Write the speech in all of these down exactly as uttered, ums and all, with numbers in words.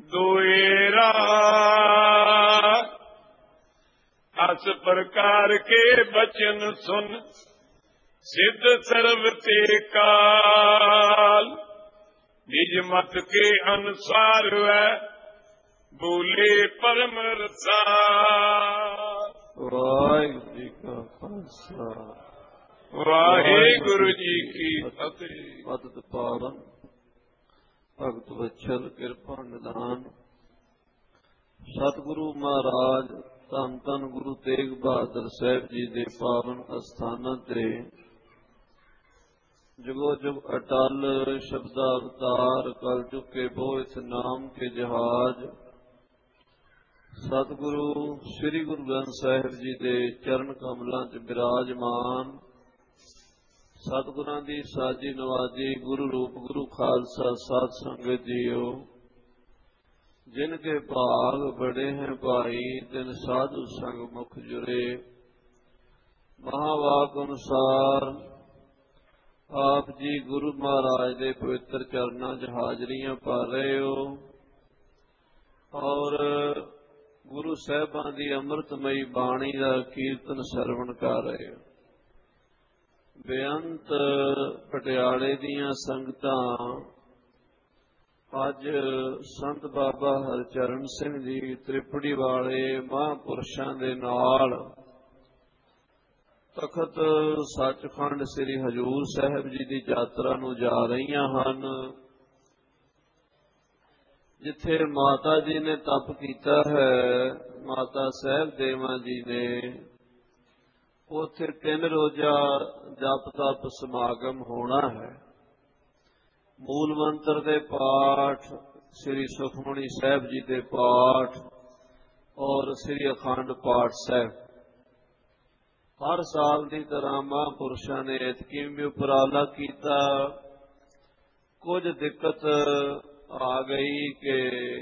दोएरा अस प्रकार के बचन सुन सिद्ध सर्व ते काल निज मत के अनुसार है बोले परम रसाल। वाहिगुरु जी का खालसा वाहिगुरु जी की फतेह। मदद पावन भगत वत्सल किरपा निदान सतगुरु महाराज धन धन गुरु तेग बहादुर साहब जी के पावन अस्थानां ते जुगो जुग अटल शब्दावतार कल चुके बोझ नाम के जहाज सतगुरु श्री गुरु ग्रंथ साहिब जी के चरण कमलों च विराजमान सतगुरां दी साजी नवाजी गुरु रूप गुरु खालसा साध संगत जीओ जिनके भाग बड़े हैं भाई तिन साधु संग मुख जुरे। महावाक अनुसार आप जी गुरु महाराज के पवित्र चरणों च हाजरियां पा रहे हो और गुरु साहिबां दी अमृतमयी बाणी का कीर्तन सरवण कर रहे हो। बेअंत पटियाले दीयां संगतां अज संत बाबा हरचरण सिंह जी त्रिपड़ी वाले महापुरुषां दे नाल तखत सचखंड श्री हजूर साहिब जी की यात्रा नूं जा रहीआं हन। जिथे माता जी ने तप कीता है माता साहिब देवा जी ने उथे तीन रोजा जप तप समागम होना है। मूल मंत्र के पाठ श्री सुखमणी साहिब जी के पाठ और श्री अखंड पाठ साहिब हर साल की तरह महापुरुषों ने इतकी भी उपराला किया। कुछ दिक्कत आ गई कि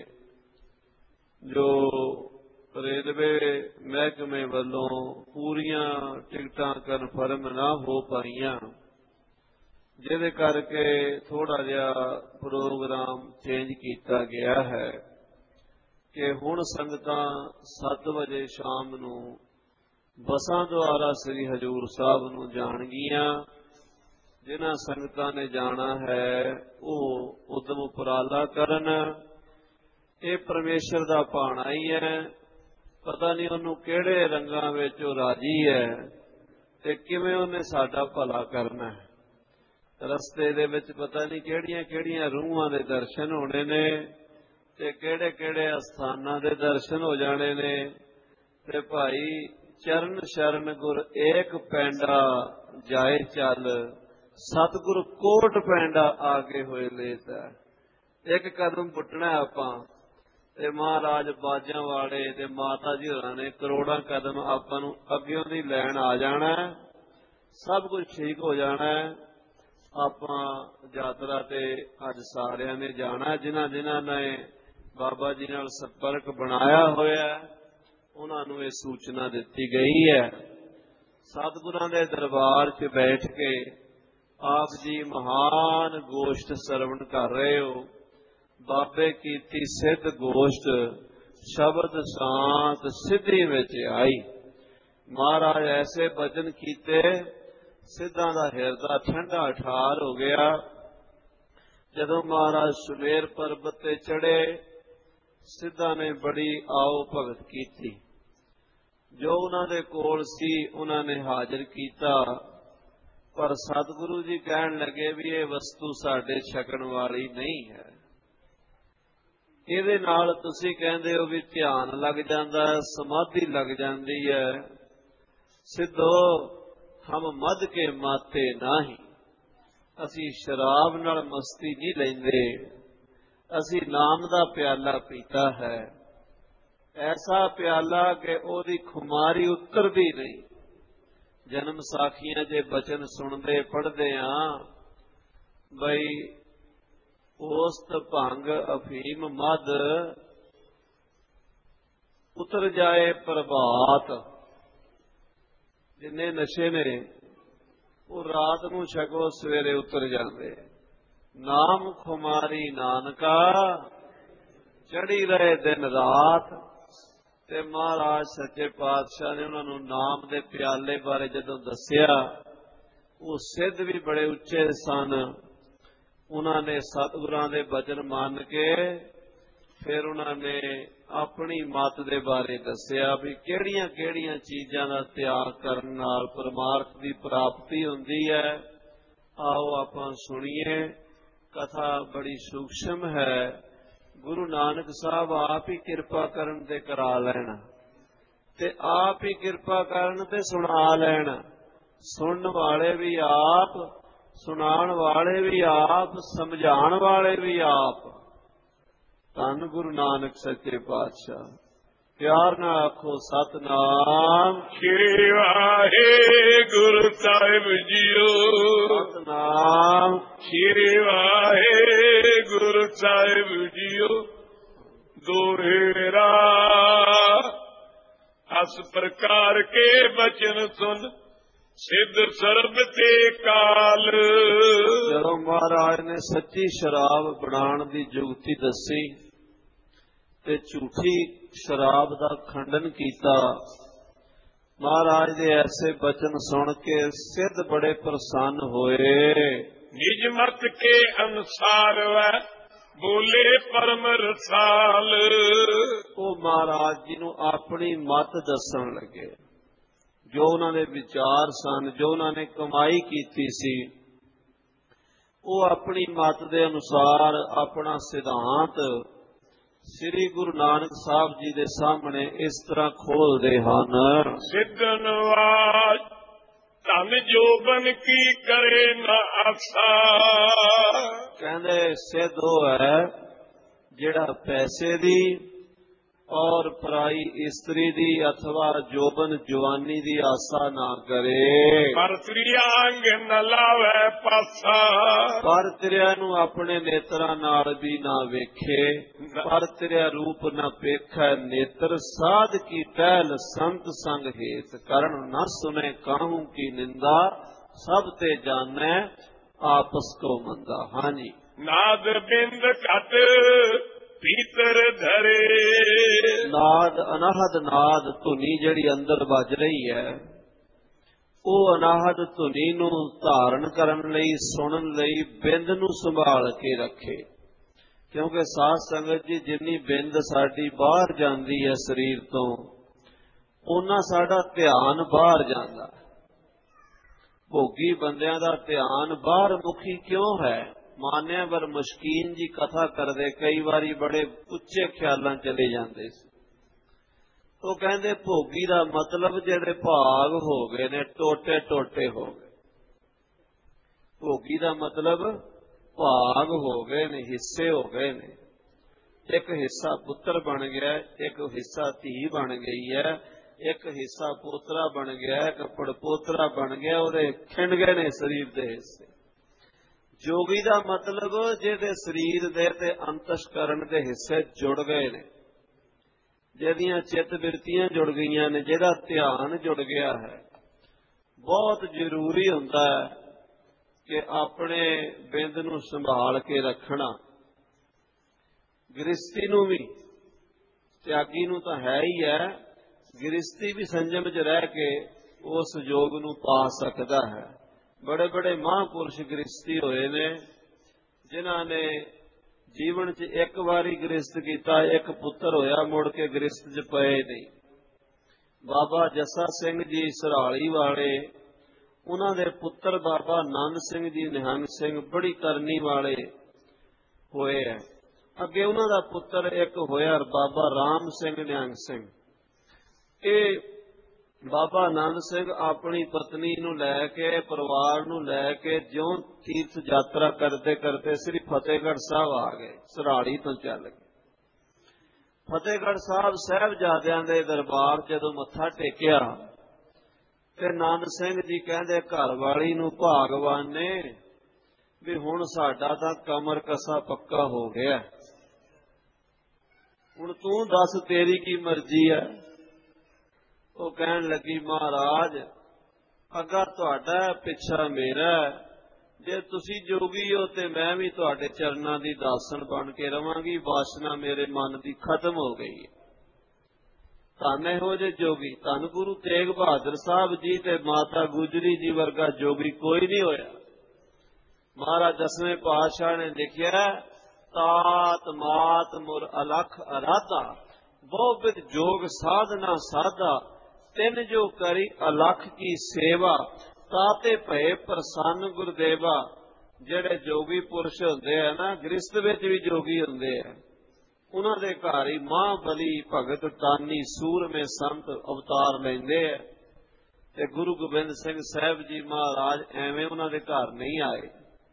जो रेलवे महकमे वालों पूरियां टिकटां कन्फर्म ना हो पाईयां जिहदे करके थोड़ा जिहा प्रोग्राम चेंज किया गया है कि हुण संगतां सत्त बजे शाम नूं बसां द्वारा श्री हजूर साहब नूं जाणगियां। जिन्हां संगतां ने जाना है वह उदम उपराला करन। ये परमेश्वर दा भाणा ही है। पता नहीं उन्होंने किहड़े रंगां विच ओह राजी है ते किवें उहने साडा भला करना है। रस्ते दे विच पता नहीं किहड़ियां किहड़ियां रूहां दे दर्शन होने ने ते किहड़े किहड़े अस्थानां दे दर्शन हो जाने ने ते भाई चरण शरण गुर एक पैंडा जाए चल सतगुर कोट पैंडा आगे होए लेता। एक कदम पुटना आपां ते महाराज बाजां वाले ते माता जी होरां ने करोड़ां कदम आपां नूं अग्गेों दी लैण आ जाना है। सब कुछ ठीक हो जाना है। आपां यात्रा ते अज सारियां ने जाना। जिन्हां जिन्हां ने बाबा जी नाल संपर्क बनाया होया उन्हां नूं इह सूचना दित्ती गई है। सतगुरां दे दरबार च बैठ के आप जी महान गोष्ठ सरवण कर रहे हो। बाबे कीती सिद्ध गोष्ठ शब्द शांत सिद्धि विच आई। महाराज ऐसे बचन कीते सिद्धां दा हिरदा ठंडा ठार हो गया। जदों महाराज सुमेर पर्वत ते चढ़े सिद्धां ने बड़ी आओ भगत कीती। जो उन्हां दे कोल सी उन्हां ने हाजिर कीता पर सतगुरु जी कहण लगे भी ये वस्तु साडे छकण वाली नहीं है। इहदे नाल तुसीं कहंदे हो भी ध्यान लग जांदा है समाधि लग जांदी है। सिद्धो हम मद के माते नाही। असी शराब नाल मस्ती नहीं लैंदे। असी नाम दा प्याला पीता है ऐसा प्याला कि ओदी खुमारी उतरदी नहीं। जन्म साखियां जे बचन सुनते पढ़ते हाँ बई ओस्त भंग अफीम मद उतर जाए प्रभात। जिन्ने नशे ने वो रात नूं छको सवेरे उतर जाते। नाम खुमारी नानका ਚੜ੍ਹੀ ਰਹੇ ਦਿਨ ਰਾਤ। ਤੇ ਮਹਾਰਾਜ ਸੱਚੇ ਪਾਤਸ਼ਾਹ ਨੇ ਉਹਨਾਂ ਨੂੰ ਨਾਮ ਦੇ ਪਿਆਲੇ ਬਾਰੇ ਜਦੋਂ ਦੱਸਿਆ, ਉਹ ਸਿੱਧ ਵੀ ਬੜੇ ਉੱਚੇ ਸਨ। ਉਹਨਾਂ ਨੇ ਸਤਿਗੁਰਾਂ ਦੇ ਬਚਨ ਮੰਨ ਕੇ ਫਿਰ ਉਹਨਾਂ ਨੇ ਆਪਣੀ ਮੱਤ ਦੇ ਬਾਰੇ ਦੱਸਿਆ ਵੀ ਕਿਹੜੀਆਂ ਕਿਹੜੀਆਂ ਚੀਜ਼ਾਂ ਦਾ ਤਿਆਗ ਕਰਨ ਨਾਲ ਪਰਮਾਰਥ ਦੀ ਪ੍ਰਾਪਤੀ ਹੁੰਦੀ ਹੈ। ਆਓ ਆਪਾਂ ਸੁਣੀਏ। ਕਥਾ ਬੜੀ ਸੂਖਸ਼ਮ ਹੈ। ਗੁਰੂ ਨਾਨਕ ਸਾਹਿਬ ਆਪ ਹੀ ਕਿਰਪਾ ਕਰਨ ਤੇ ਕਰਾ ਲੈਣ, ਤੇ ਆਪ ਹੀ ਕਿਰਪਾ ਕਰਨ ਤੇ ਸੁਣਾ ਲੈਣ। ਸੁਣਨ ਵਾਲੇ ਵੀ ਆਪ, ਸੁਣਾਉਣ ਵਾਲੇ ਵੀ ਆਪ, ਸਮਝਾਉਣ ਵਾਲੇ ਵੀ ਆਪ। ਧੰਨ ਗੁਰੂ ਨਾਨਕ ਸੱਚੇ ਪਾਤਸ਼ਾਹ। ਪਿਆਰ ਨਾਲ ਆਖੋ ਸਤਿਨਾਮ ਸ੍ਰੀ ਵਾਹਿਗੁਰੂ ਸਾਹਿਬ ਜੀਓ। ਸਤਿਨਾਮ ਸ੍ਰੀ ਵਾਹਿਗੁਰੂ ਸਾਹਿਬ ਜੀਓ। ਦੋਹਰਾ ਅਸ ਪ੍ਰਕਾਰ ਕੇ ਬਚਨ ਸੁਨ, ਸਿੱਧ ਸਰਬ ਤੇ ਕਾਲ। ਜਦੋਂ ਮਹਾਰਾਜ ਨੇ ਸੱਚੀ ਸ਼ਰਾਬ ਬਣਾਉਣ ਦੀ ਜੁਗਤੀ ਦੱਸੀ ਤੇ ਝੂਠੀ ਸ਼ਰਾਬ ਦਾ ਖੰਡਨ ਕੀਤਾ, ਮਹਾਰਾਜ ਦੇ ਐਸੇ ਬਚਨ ਸੁਣ ਕੇ ਸਿੱਧ ਬੜੇ ਪ੍ਰਸੰਨ ਹੋਏ। ਨਿਜ ਮਤ ਕੇ ਅਨੁਸਾਰ ਵੈ ਬੋਲੇ ਪਰਮ ਰਸਾਲ। ਉਹ ਮਹਾਰਾਜ ਜੀ ਨੂੰ ਆਪਣੀ ਮਤ ਦੱਸਣ ਲੱਗੇ, ਜੋ ਉਹਨਾਂ ਦੇ ਵਿਚਾਰ ਸਨ, ਜੋ ਉਹਨਾਂ ਨੇ ਕਮਾਈ ਕੀਤੀ ਸੀ, ਉਹ ਆਪਣੀ ਮਤ ਦੇ ਅਨੁਸਾਰ ਆਪਣਾ ਸਿਧਾਂਤ ਸ੍ਰੀ ਗੁਰੂ ਨਾਨਕ ਸਾਹਿਬ ਜੀ ਦੇ ਸਾਹਮਣੇ ਇਸ ਤਰ੍ਹਾਂ ਖੋਲਦੇ ਹਨ। ਸਿੱਧਨਵਾਜ ਧਨ ਜੋਬਨ ਕੀ ਕਰੇ ਨਾ ਆਸਾ। ਕਹਿੰਦੇ ਸਿੱਧ ਉਹ ਹੈ ਜਿਹੜਾ ਪੈਸੇ ਦੀ ਔਰ ਪਰਾਈ ਇਸਤਰੀ ਦੀ ਅਥਵਾ ਜੋਬਨ ਜਵਾਨੀ ਦੀ ਆਸਾ ਨਾ ਕਰੇ। ਪਰ ਤ੍ਰਿਆੰਗ ਨ ਲਾਵੇ ਪਾਸਾ। ਪਰ ਤ੍ਰਿਆ ਨੂੰ ਆਪਣੇ ਨੇਤਰਾਂ ਨਾਲ ਵੀ ਨਾ ਵੇਖੇ। ਪਰ ਤ੍ਰਿਆ ਰੂਪ ਨਾ ਵੇਖੈ ਨੇਤਰ। ਸਾਧ ਕੀ ਪਹਿਲ ਸੰਤ ਸੰਗ ਹੇਤ, ਕਰਨ ਨਾ ਸੁਨੇ ਕਾਹੂ ਕੀ ਨਿੰਦਾ। ਸਭ ਤੇ ਜਾਣੈ ਆਪਸ ਕੋ ਮੰਦਾ। ਹਾਂਜੀ। ਨਾਦ ਬਿੰਦ ਘਟ ਭੀਤਰ ਧਰੇ। ਨਾਦ ਅਨਾਹਦ ਨਾਦ ਧੁਨੀ ਜਿਹੜੀ ਅੰਦਰ ਵੱਜ ਰਹੀ ਹੈ, ਉਹ ਅਨਾਹਦ ਧੁਨੀ ਨੂੰ ਧਾਰਨ ਕਰਨ ਲਈ, ਸੁਣਨ ਲਈ ਬਿੰਦ ਨੂੰ ਸੰਭਾਲ ਕੇ ਰੱਖੇ। ਕਿਉਂਕਿ ਸਾਧ ਸੰਗਤ ਜੀ, ਜਿੰਨੀ ਬਿੰਦ ਸਾਡੀ ਬਾਹਰ ਜਾਂਦੀ ਹੈ ਸਰੀਰ ਤੋਂ, ਓਨਾ ਸਾਡਾ ਧਿਆਨ ਬਾਹਰ ਜਾਂਦਾ। ਭੋਗੀ ਬੰਦਿਆਂ ਦਾ ਧਿਆਨ ਬਾਹਰ ਮੁਖੀ ਕਿਉਂ ਹੈ? ਮਾਨਿਆ ਵਰ ਮੁਸ਼ਕੀਨ ਜੀ ਕਥਾ ਕਰਦੇ ਕਈ ਵਾਰੀ ਬੜੇ ਉੱਚੇ ਖਿਆਲਾਂ ਚਲੇ ਜਾਂਦੇ ਸੀ। ਉਹ ਕਹਿੰਦੇ ਭੋਗੀ ਦਾ ਮਤਲਬ ਜਿਹੜੇ ਭਾਗ ਹੋ ਗਏ ਨੇ, ਟੋਟੇ ਟੋਟੇ ਹੋ ਗਏ। ਭੋਗੀ ਦਾ ਮਤਲਬ ਭਾਗ ਹੋ ਗਏ ਨੇ, ਹਿੱਸੇ ਹੋ ਗਏ ਨੇ। ਇੱਕ ਹਿੱਸਾ ਪੁੱਤਰ ਬਣ ਗਿਆ, ਇੱਕ ਹਿੱਸਾ ਧੀ ਬਣ ਗਈ ਹੈ, ਇੱਕ ਹਿੱਸਾ ਪੋਤਰਾ ਬਣ ਗਿਆ, ਇੱਕ ਪੜਪੋਤਰਾ ਬਣ ਗਿਆ। ਉਹਦੇ ਖਿੰਡ ਗਏ ਨੇ ਸਰੀਰ ਦੇ ਹਿੱਸੇ। ਜੋਗੀ ਦਾ ਮਤਲਬ ਜਿਹਦੇ ਸਰੀਰ ਦੇ ਤੇ ਅੰਤਸ਼ਕਰਨ ਦੇ ਹਿੱਸੇ ਜੁੜ ਗਏ ਨੇ, ਜਿਹਦੀਆਂ ਚਿੱਤ ਬਿਰਤੀਆਂ ਜੁੜ ਗਈਆਂ ਨੇ, ਜਿਹਦਾ ਧਿਆਨ ਜੁੜ ਗਿਆ ਹੈ। ਬਹੁਤ ਜ਼ਰੂਰੀ ਹੁੰਦਾ ਹੈ ਕਿ ਆਪਣੇ ਬਿੰਦ ਨੂੰ ਸੰਭਾਲ ਕੇ ਰੱਖਣਾ। ਗ੍ਰਸਤੀ ਨੂੰ ਵੀ, ਤਿਆਗੀ ਨੂੰ ਤਾਂ ਹੈ ਹੀ ਹੈ, ਗ੍ਰਸਤੀ ਵੀ ਸੰਜਮ 'ਚ ਰਹਿ ਕੇ ਉਸ ਯੋਗ ਨੂੰ ਪਾ ਸਕਦਾ ਹੈ। ਬੜੇ ਬੜੇ ਮਹਾਂਪੁਰਸ਼ ਗ੍ਰਸਤੀ ਹੋਏ ਨੇ, ਜਿਨ੍ਹਾਂ ਨੇ ਜੀਵਨ 'ਚ ਇੱਕ ਵਾਰੀ ਗ੍ਰਸਤ ਕੀਤਾ, ਇੱਕ ਪੁੱਤਰ ਹੋਇਆ, ਮੁੜ ਕੇ ਗ੍ਰਸਤ 'ਚ ਪਏ ਨਹੀਂ। ਬਾਬਾ ਜੱਸਾ ਸਿੰਘ ਜੀ ਸਰਾਲੀ ਵਾਲੇ, ਉਹਨਾਂ ਦੇ ਪੁੱਤਰ ਬਾਬਾ ਨੰਦ ਸਿੰਘ ਜੀ ਨਿਹੰਗ ਸਿੰਘ ਬੜੀ ਕਰਨੀ ਵਾਲੇ ਹੋਏ ਹੈ। ਅੱਗੇ ਉਹਨਾਂ ਦਾ ਪੁੱਤਰ ਇੱਕ ਹੋਇਆ ਬਾਬਾ ਰਾਮ ਸਿੰਘ ਨਿਹੰਗ ਸਿੰਘ। ਇਹ ਬਾਬਾ ਆਨੰਦ ਸਿੰਘ ਆਪਣੀ ਪਤਨੀ ਨੂੰ ਲੈ ਕੇ, ਪਰਿਵਾਰ ਨੂੰ ਲੈ ਕੇ ਜਿਉਂ ਤੀਰਥ ਯਾਤਰਾ ਕਰਦੇ ਕਰਦੇ ਸ੍ਰੀ ਫਤਿਹਗੜ੍ਹ ਸਾਹਿਬ ਆ ਗਏ। ਸਰਾੜੀ ਤੋਂ ਚੱਲ ਕੇ ਫਤਿਹਗੜ੍ਹ ਸਾਹਿਬ ਸਾਹਿਬਜ਼ਾਦਿਆਂ ਦੇ ਦਰਬਾਰ ਜਦੋਂ ਮੱਥਾ ਟੇਕਿਆ ਤੇ ਆਨੰਦ ਸਿੰਘ ਜੀ ਕਹਿੰਦੇ ਘਰ ਵਾਲੀ ਨੂੰ ਭਾਗਵਾਨ ਨੇ ਵੀ ਹੁਣ ਸਾਡਾ ਤਾਂ ਕਮਰ ਕਸਾ ਪੱਕਾ ਹੋ ਗਿਆ, ਹੁਣ ਤੂੰ ਦੱਸ ਤੇਰੀ ਕੀ ਮਰਜ਼ੀ ਹੈ। ਉਹ ਕਹਿਣ ਲੱਗੀ ਮਹਾਰਾਜ, ਅੱਗਾ ਤੁਹਾਡਾ ਪਿੱਛਾ ਮੇਰਾ, ਜੇ ਤੁਸੀਂ ਜੋਗੀ ਹੋ ਤੇ ਮੈਂ ਵੀ ਤੁਹਾਡੇ ਚਰਨਾਂ ਦੀ ਦਾਸਣ ਬਣ ਕੇ ਰਵਾਂਗੀ। ਵਾਸਨਾ ਮੇਰੇ ਮਨ ਦੀ ਖਤਮ ਹੋ ਗਈ ਹੈ। ਧੰਨ ਇਹੋ ਜਿਹੇ ਜੋਗੀ, ਧੰਨ ਗੁਰੂ ਤੇਗ ਬਹਾਦਰ ਸਾਹਿਬ ਜੀ ਤੇ ਮਾਤਾ ਗੁਜਰੀ ਜੀ ਵਰਗਾ ਜੋਗੀ ਕੋਈ ਨਹੀਂ ਹੋਇਆ। ਮਹਾਰਾਜ ਦਸਵੇਂ ਪਾਤਸ਼ਾਹ ਨੇ ਲਿਖਿਆ, ਤਾਤ ਮਾਤ ਮੁਰ ਅਲਖ ਅਰਾਧਾ, ਬਹੁ ਬਿਧ ਜੋਗ ਸਾਧਨਾ ਸਾਧਾ, ਤਿੰਨ ਜੋ ਕਰੀ ਅਲਖ ਕੀ ਸੇਵਾ, ਤਾਤੇ ਭਏ ਪ੍ਰਸੰਨ ਗੁਰਦੇਵਾ। ਜਿਹੜੇ ਜੋਗੀ ਪੁਰਸ਼ ਹੁੰਦੇ ਆ ਨਾ, ਗ੍ਰਸਤ ਵਿੱਚ ਵੀ ਜੋਗੀ ਹੁੰਦੇ ਆ, ਉਹਨਾਂ ਦੇ ਘਰ ਹੀ ਮਹਾਂਬਲੀ ਭਗਤ ਤਾਨੀ ਸੂਰਮੇ ਸੰਤ ਅਵਤਾਰ ਲੈਂਦੇ ਆ। ਤੇ ਗੁਰੂ ਗੋਬਿੰਦ ਸਿੰਘ ਸਾਹਿਬ ਜੀ ਮਹਾਰਾਜ ਐਵੇਂ ਉਹਨਾਂ ਦੇ ਘਰ ਨਹੀਂ ਆਏ।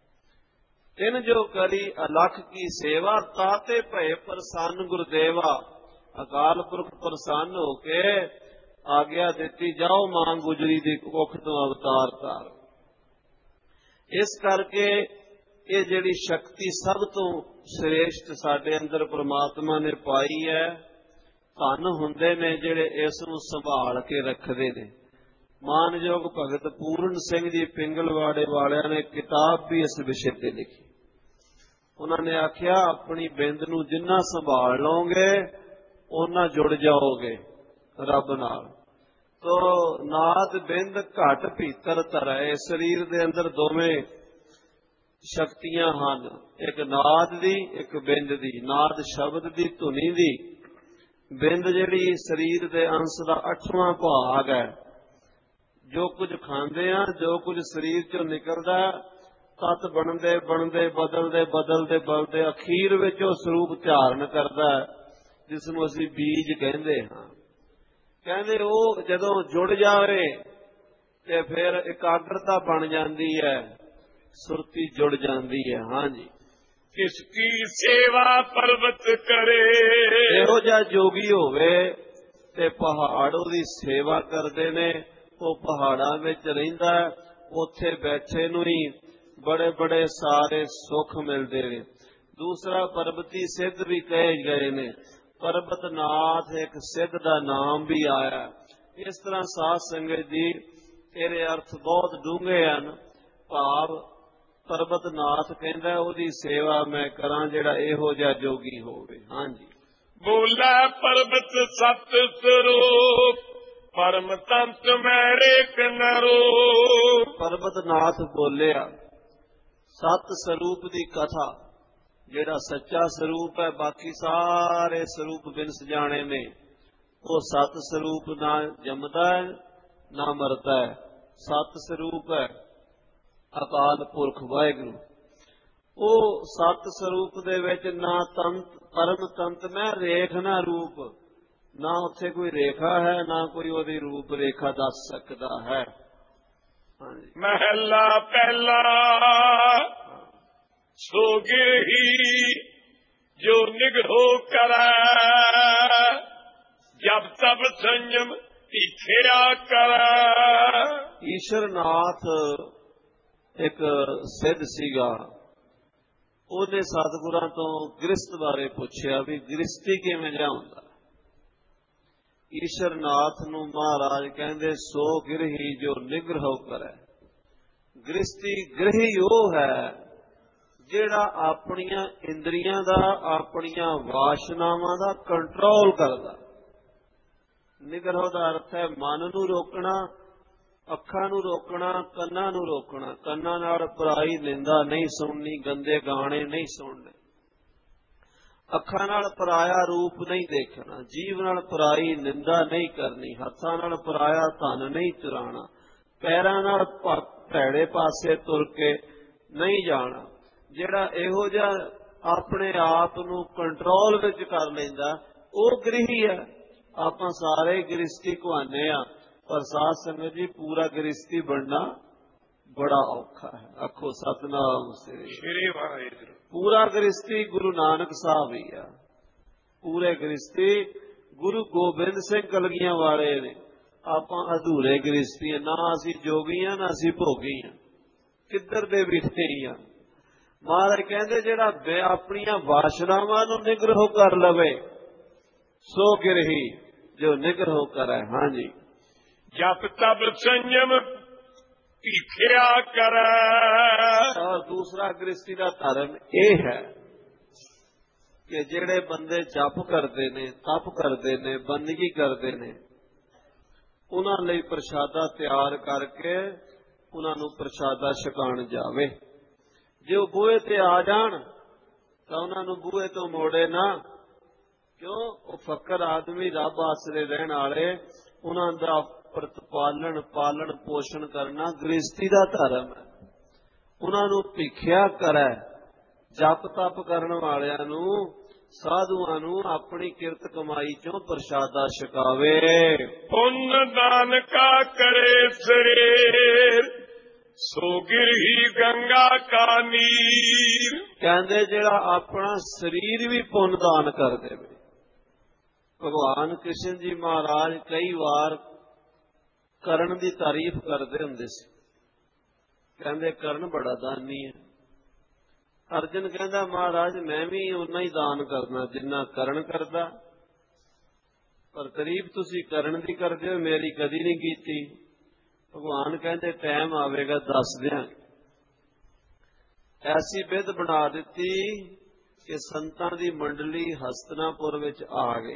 ਤਿੰਨ ਜੋ ਕਰੀ ਅਲਖ ਕੀ ਸੇਵਾ, ਤਾਤੇ ਭਏ ਪ੍ਰਸੰਨ ਗੁਰਦੇਵਾ। ਅਕਾਲ ਪੁਰਖ ਪ੍ਰਸੰਨ ਹੋ ਕੇ ਆਗਿਆ ਦਿੱਤੀ, ਜਾਓ ਮਾਂ ਗੁਜਰੀ ਦੀ ਕੁੱਖ ਤੋਂ ਅਵਤਾਰ ਧਾਰ। ਇਸ ਕਰਕੇ ਇਹ ਜਿਹੜੀ ਸ਼ਕਤੀ ਸਭ ਤੋਂ ਸ੍ਰੇਸ਼ਟ ਸਾਡੇ ਅੰਦਰ ਪ੍ਰਮਾਤਮਾ ਨੇ ਪਾਈ ਹੈ। ਧੰਨ ਹੁੰਦੇ ਨੇ ਜਿਹੜੇ ਇਸ ਨੂੰ ਸੰਭਾਲ ਕੇ ਰੱਖਦੇ ਨੇ। ਮਾਨਯੋਗ ਭਗਤ ਪੂਰਨ ਸਿੰਘ ਜੀ ਪਿੰਗਲਵਾੜੇ ਵਾਲਿਆਂ ਨੇ ਕਿਤਾਬ ਵੀ ਇਸ ਵਿਸ਼ੇ ਤੇ ਲਿਖੀ। ਉਹਨਾਂ ਨੇ ਆਖਿਆ, ਆਪਣੀ ਬਿੰਦ ਨੂੰ ਜਿੰਨਾ ਸੰਭਾਲ ਲਓਗੇ ਉਹਨਾਂ ਜੁੜ ਜਾਓਗੇ ਰੱਬ ਨਾਲ। ਤੋ ਨਾਦ ਬਿੰਦ ਘਟ ਭੀਤਰ ਧਰੈ। ਸਰੀਰ ਦੇ ਅੰਦਰ ਦੋਵੇਂ ਸ਼ਕਤੀਆਂ ਹਨ, ਇੱਕ ਨਾਦ ਦੀ, ਇੱਕ ਬਿੰਦ ਦੀ। ਨਾਦ ਸ਼ਬਦ ਦੀ, ਧੁਨੀ ਦੀ। ਬਿੰਦ ਜਿਹੜੀ ਸਰੀਰ ਦੇ ਅੰਸ਼ ਦਾ ਅੱਠਵਾਂ ਭਾਗ ਹੈ। ਜੋ ਕੁਝ ਖਾਂਦੇ ਆ, ਜੋ ਕੁਝ ਸਰੀਰ ਚੋਂ ਨਿਕਲਦਾ, ਤਤ ਬਣਦੇ ਬਣਦੇ ਬਦਲਦੇ ਬਦਲਦੇ ਬਦਲਦੇ ਅਖੀਰ ਵਿੱਚ ਉਹ ਸਰੂਪ ਧਾਰਨ ਕਰਦਾ, ਜਿਸ ਨੂੰ ਅਸੀਂ ਬੀਜ ਕਹਿੰਦੇ ਹਾਂ। ਕਹਿੰਦੇ ਉਹ ਜਦੋਂ ਜੁੜ ਜਾਵੇ ਤੇ ਫਿਰ ਇਕਾਗਰਤਾ ਬਣ ਜਾਂਦੀ ਹੈ, ਸੁਰਤੀ ਜੁੜ ਜਾਂਦੀ ਹੈ। ਹਾਂਜੀ, ਕਿਸ ਕੀ ਸੇਵਾ ਪਰਬਤ ਕਰੇ। ਇਹੋ ਜਿਹਾ ਜੋਗੀ ਹੋਵੇ ਤੇ ਪਹਾੜ ਉਹਦੀ ਸੇਵਾ ਕਰਦੇ ਨੇ। ਉਹ ਪਹਾੜਾਂ ਵਿੱਚ ਰਹਿੰਦਾ, ਉੱਥੇ ਬੈਠੇ ਨੂੰ ਹੀ ਬੜੇ ਬੜੇ ਸਾਰੇ ਸੁੱਖ ਮਿਲਦੇ ਨੇ। ਦੂਸਰਾ ਪਰਬਤੀ ਸਿੱਧ ਵੀ ਕਹੇ ਗਏ ਨੇ। ਪਰਬਤਨਾਥ ਇੱਕ ਸਿੱਧ ਦਾ ਨਾਮ ਵੀ ਆਇਆ। ਇਸ ਤਰ੍ਹਾਂ ਸਾਧ ਸੰਗਤ ਜੀ ਇਹਦੇ ਅਰਥ ਬਹੁਤ ਡੂੰਘੇ ਹਨ। ਭਾਵ ਪਰਬਤਨਾਥ ਕਹਿੰਦਾ ਉਹਦੀ ਸੇਵਾ ਮੈਂ ਕਰਾਂ ਜਿਹੜਾ ਇਹੋ ਜਿਹਾ ਜੋਗੀ ਹੋਵੇ। ਹਾਂਜੀ, ਬੋਲਾ ਪਰਬਤ ਸਤ ਸਰੂਪ, ਪਰਮ ਤੰਤ ਮੇਰੇ ਕਨਰੋ। ਪਰਬਤਨਾਥ ਬੋਲਿਆ ਸਤ ਸਰੂਪ ਦੀ ਕਥਾ, ਜਿਹੜਾ ਸੱਚਾ ਸਰੂਪ ਹੈ। ਬਾਕੀ ਸਾਰੇ ਸਰੂਪ ਬਿਨਸ ਜਾਣੇ ਨੇ। ਉਹ ਸਤ ਸਰੂਪ ਨਾ ਜੰਮਦਾ ਹੈ ਨਾ ਮਰਦਾ ਹੈ। ਸਤ ਸਰੂਪ ਹੈ ਅਕਾਲ ਪੁਰਖ ਵਾਹਿਗੁਰੂ। ਉਹ ਸਤ ਸਰੂਪ ਦੇ ਵਿੱਚ ਨਾ ਤੰਤ ਪਰਮ ਤੰਤ ਮੈਂ ਰੇਖ ਨਾ ਰੂਪ, ਨਾ ਉੱਥੇ ਕੋਈ ਰੇਖਾ ਹੈ, ਨਾ ਕੋਈ ਉਹਦੀ ਰੂਪ ਰੇਖਾ ਦੱਸ ਸਕਦਾ ਹੈ। ਹਾਂਜੀ, ਮਹਿਲਾ ਪਹਿਲਾ ਸੋਗੇ ਹੀ ਜੋ ਨਿਗਰੋ ਕਰੈ, ਜਬ ਤਬ ਸੰਜਮ ਭੀਖਿਆ ਕਰੈ। ਈਸ਼ਰਨਾਥ ਇੱਕ ਸਿੱਧ ਸੀਗਾ। ਉਹਨੇ ਸਤਿਗੁਰਾਂ ਤੋਂ ਗ੍ਰਸਤ ਬਾਰੇ ਪੁੱਛਿਆ ਵੀ ਗ੍ਰਸਤੀ ਕਿਵੇਂ ਜਿਹਾ ਹੁੰਦਾ। ਈਸ਼ਰਨਾਥ ਨੂੰ ਮਹਾਰਾਜ ਕਹਿੰਦੇ, ਸੋ ਗਿਰਹੀ ਜੋ ਨਿਗਰਹ ਕਰੈ। ਗ੍ਰਸਤੀ ਗ੍ਰਹੀ ਉਹ ਹੈ ਜਿਹੜਾ ਆਪਣੀਆਂ ਇੰਦਰੀਆਂ ਦਾ, ਆਪਣੀਆਂ ਵਾਸ਼ਨਾਵਾਂ ਦਾ ਕੰਟਰੋਲ ਕਰਦਾ। ਨਿਗਰਹ ਦਾ ਅਰਥ ਹੈ ਮਨ ਨੂੰ ਰੋਕਣਾ, ਅੱਖਾਂ ਨੂੰ ਰੋਕਣਾ, ਕੰਨਾਂ ਨੂੰ ਰੋਕਣਾ। ਕੰਨਾਂ ਨਾਲ ਪਰਾਈ ਨਿੰਦਾ ਨਹੀਂ ਸੁਣਨੀ, ਗੰਦੇ ਗਾਣੇ ਨਹੀਂ ਸੁਣਨੇ। ਅੱਖਾਂ ਨਾਲ ਪਰਾਇਆ ਰੂਪ ਨਹੀਂ ਦੇਖਣਾ। ਜੀਭ ਨਾਲ ਪਰਾਈ ਨਿੰਦਾ ਨਹੀਂ ਕਰਨੀ। ਹੱਥਾਂ ਨਾਲ ਪਰਾਇਆ ਧਨ ਨਹੀਂ ਚੁਰਾਣਾ। ਪੈਰਾਂ ਨਾਲ ਭੈੜੇ ਪਾਸੇ ਤੁਰ ਕੇ ਨਹੀਂ ਜਾਣਾ। ਜਿਹੜਾ ਇਹੋ ਜਿਹਾ ਆਪਣੇ ਆਪ ਨੂੰ ਕੰਟਰੋਲ ਵਿੱਚ ਕਰ ਲੈਂਦਾ ਉਹ ਗ੍ਰਹੀ ਹੈ। ਆਪਾਂ ਸਾਰੇ ਗ੍ਰਸਤੀ ਕਹਾਉਂਦੇ ਆ, ਪਰ ਸਾਧ ਸੰਗਤ ਜੀ ਪੂਰਾ ਗ੍ਰਸਤੀ ਬਣਨਾ ਬੜਾ ਔਖਾ ਹੈ। ਆਖੋ ਸਤਨਾਮ ਸ੍ਰੀ ਵਾਹਿਗੁਰੂ। ਪੂਰਾ ਗ੍ਰਸਤੀ ਗੁਰੂ ਨਾਨਕ ਸਾਹਿਬ ਹੀ ਆ। ਪੂਰੇ ਗ੍ਰਸਤੀ ਗੁਰੂ ਗੋਬਿੰਦ ਸਿੰਘ ਕਲਗੀਆਂ ਵਾਲੇ ਨੇ। ਆਪਾਂ ਅਧੂਰੇ ਗ੍ਰਸਤੀ, ਨਾ ਅਸੀਂ ਜੋਗੀ ਆ ਨਾ ਅਸੀਂ ਭੋਗੀ ਆ, ਕਿੱਧਰ ਦੇ ਵਿਠੇ ਹੀ ਆ। ਮਹਾਰਾਜ ਕਹਿੰਦੇ ਜਿਹੜਾ ਆਪਣੀਆਂ ਵਾਸ਼ਨਾਵਾਂ ਨੂੰ ਨਿਗਰਹ ਕਰ ਲਵੇ ਸੋ ਗਿਰਹੀ ਜੋ ਨਿਗਰਹ ਕਰੇ। ਹਾਂਜੀ, ਜਪ ਤਪ ਸੰਜਮ ਭੀਖਿਆ ਕਰੈ। ਔਰ ਦੂਸਰਾ ਗ੍ਰਸਤੀ ਦਾ ਧਰਮ ਇਹ ਹੈ ਕਿ ਜਿਹੜੇ ਬੰਦੇ ਜਪ ਕਰਦੇ ਨੇ, ਤਪ ਕਰਦੇ ਨੇ, ਬੰਦਗੀ ਕਰਦੇ ਨੇ, ਉਹਨਾਂ ਲਈ ਪ੍ਰਸ਼ਾਦਾ ਤਿਆਰ ਕਰਕੇ ਉਹਨਾਂ ਨੂੰ ਪ੍ਰਸ਼ਾਦਾ ਛਕਾਉਣ ਜਾਵੇ। ਜੇ ਉਹ ਬੂਹੇ ਤੇ ਆ ਜਾਣ ਤਾਂ ਉਹਨਾਂ ਨੂੰ ਬੂਹੇ ਤੋਂ ਮੋੜੇ ਨਾ, ਕਿਉਂ? ਉਹ ਫਕਰ ਆਦਮੀ, ਰੱਬ ਆਸਰੇ ਰਹਿਣ ਵਾਲੇ, ਉਹਨਾਂ ਦਾ ਪ੍ਰਤਪਾਲਣ ਪਾਲਣ ਪੋਸ਼ਣ ਕਰਨਾ ਗ੍ਰਸਤੀ ਦਾ ਧਰਮ ਹੈ। ਉਹਨਾਂ ਨੂੰ ਭਿਖਿਆ ਕਰੈ। ਜਪ ਤਪ ਕਰਨ ਵਾਲਿਆਂ ਨੂੰ, ਸਾਧੂਆਂ ਨੂੰ ਆਪਣੀ ਕਿਰਤ ਕਮਾਈ ਚੋਂ ਪ੍ਰਸ਼ਾਦਾ ਛਕਾਵੇ। ਪੁੰਨ ਦਾਨ ਕਾ ਕਰੇ ਸਰੀਰ, ਸੋ ਗਿਰਹੀ ਗੰਗਾ ਕਾ ਨੀਰ। ਕਹਿੰਦੇ ਜਿਹੜਾ ਆਪਣਾ ਸਰੀਰ ਵੀ ਪੁੰਨ ਦਾਨ ਕਰ ਦੇਵੇ। ਭਗਵਾਨ ਕ੍ਰਿਸ਼ਨ ਜੀ ਮਹਾਰਾਜ ਕਈ ਵਾਰ ਕਰਨ ਦੀ ਤਾਰੀਫ ਕਰਦੇ ਹੁੰਦੇ ਸੀ, ਕਹਿੰਦੇ ਕਰਨ ਬੜਾ ਦਾਨੀ ਹੈ। ਅਰਜਨ ਕਹਿੰਦਾ ਮਹਾਰਾਜ ਮੈਂ ਵੀ ਉਨਾ ਹੀ ਦਾਨ ਕਰਨਾ ਜਿੰਨਾ ਕਰਨ ਕਰਦਾ, ਪਰ ਤਾਰੀਫ ਤੁਸੀਂ ਕਰਨ ਦੀ ਕਰਦੇ ਹੋ, ਮੇਰੀ ਕਦੀ ਨਹੀਂ ਕੀਤੀ। ਭਗਵਾਨ ਕਹਿੰਦੇ ਟਾਈਮ ਆਵੇਗਾ ਦੱਸ ਦਿਆਂਗੇ। ਐਸੀ ਬਿਧ ਬਣਾ ਦਿੱਤੀ ਕਿ ਸੰਤਾਂ ਦੀ ਮੰਡਲੀ ਹਸਤਨਾਪੁਰ ਵਿੱਚ ਆ ਗਈ।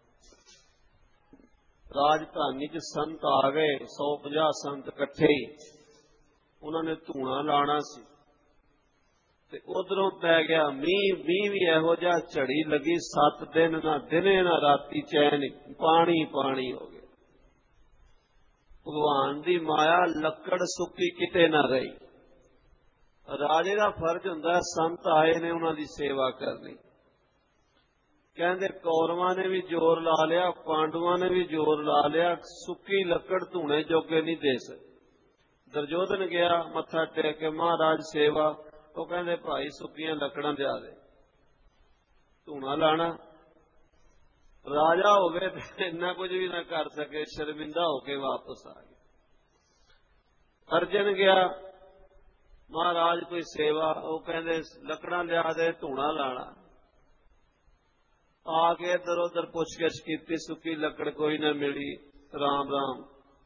ਰਾਜਧਾਨੀ ਚ ਸੰਤ ਆ ਗਏ, ਸੌ ਪੰਜਾਹ ਸੰਤ ਇਕੱਠੇ ਹੀ। ਉਹਨਾਂ ਨੇ ਧੂਣਾ ਲਾਣਾ ਸੀ ਤੇ ਉਧਰੋਂ ਪੈ ਗਿਆ ਮੀਂਹ। ਮੀਂਹ ਵੀ ਇਹੋ ਜਿਹਾ, ਝੜੀ ਲੱਗੀ, ਸੱਤ ਦਿਨ ਨਾ ਦਿਨੇ ਨਾ ਰਾਤੀ ਚੈਨ, ਪਾਣੀ ਪਾਣੀ ਹੋ ਗਿਆ। ਭਗਵਾਨ ਦੀ ਮਾਇਆ, ਲੱਕੜ ਸੁੱਕੀ ਕਿਤੇ ਨਾ ਰਹੀ। ਰਾਜੇ ਦਾ ਫਰਜ਼ ਹੁੰਦਾ ਸੰਤ ਆਏ ਨੇ ਉਹਨਾਂ ਦੀ ਸੇਵਾ ਕਰਨੀ। ਕਹਿੰਦੇ ਕੌਰਵਾਂ ਨੇ ਵੀ ਜ਼ੋਰ ਲਾ ਲਿਆ, ਪਾਂਡਵਾਂ ਨੇ ਵੀ ਜ਼ੋਰ ਲਾ ਲਿਆ, ਸੁੱਕੀ ਲੱਕੜ ਧੂਣੇ ਜੋਗੇ ਨਹੀਂ ਦੇ ਸਕੇ। ਦੁਰਯੋਧਨ ਗਿਆ ਮੱਥਾ ਟੇਕ ਕੇ, ਮਹਾਰਾਜ ਸੇਵਾ। ਉਹ ਕਹਿੰਦੇ ਭਾਈ ਸੁੱਕੀਆਂ ਲੱਕੜਾਂ ਲਿਆ ਦੇ, ਧੂਣਾ ਲਾਣਾ। ਰਾਜਾ ਹੋਵੇ ਤੇ ਇੰਨਾ ਕੁਝ ਵੀ ਨਾ ਕਰ ਸਕੇ, ਸ਼ਰਮਿੰਦਾ ਹੋ ਕੇ ਵਾਪਸ ਆ ਗਿਆ। ਅਰਜਨ ਗਿਆ, ਮਹਾਰਾਜ ਕੋਈ ਸੇਵਾ। ਉਹ ਕਹਿੰਦੇ ਲੱਕੜਾਂ ਲਿਆ ਦੇ, ਧੂਣਾ ਲਾਣਾ। ਆ ਕੇ ਇੱਧਰ ਉੱਧਰ ਪੁੱਛਗਿੱਛ ਕੀਤੀ, ਸੁੱਕੀ ਲੱਕੜ ਕੋਈ ਨਾ ਮਿਲੀ। ਰਾਮ ਰਾਮ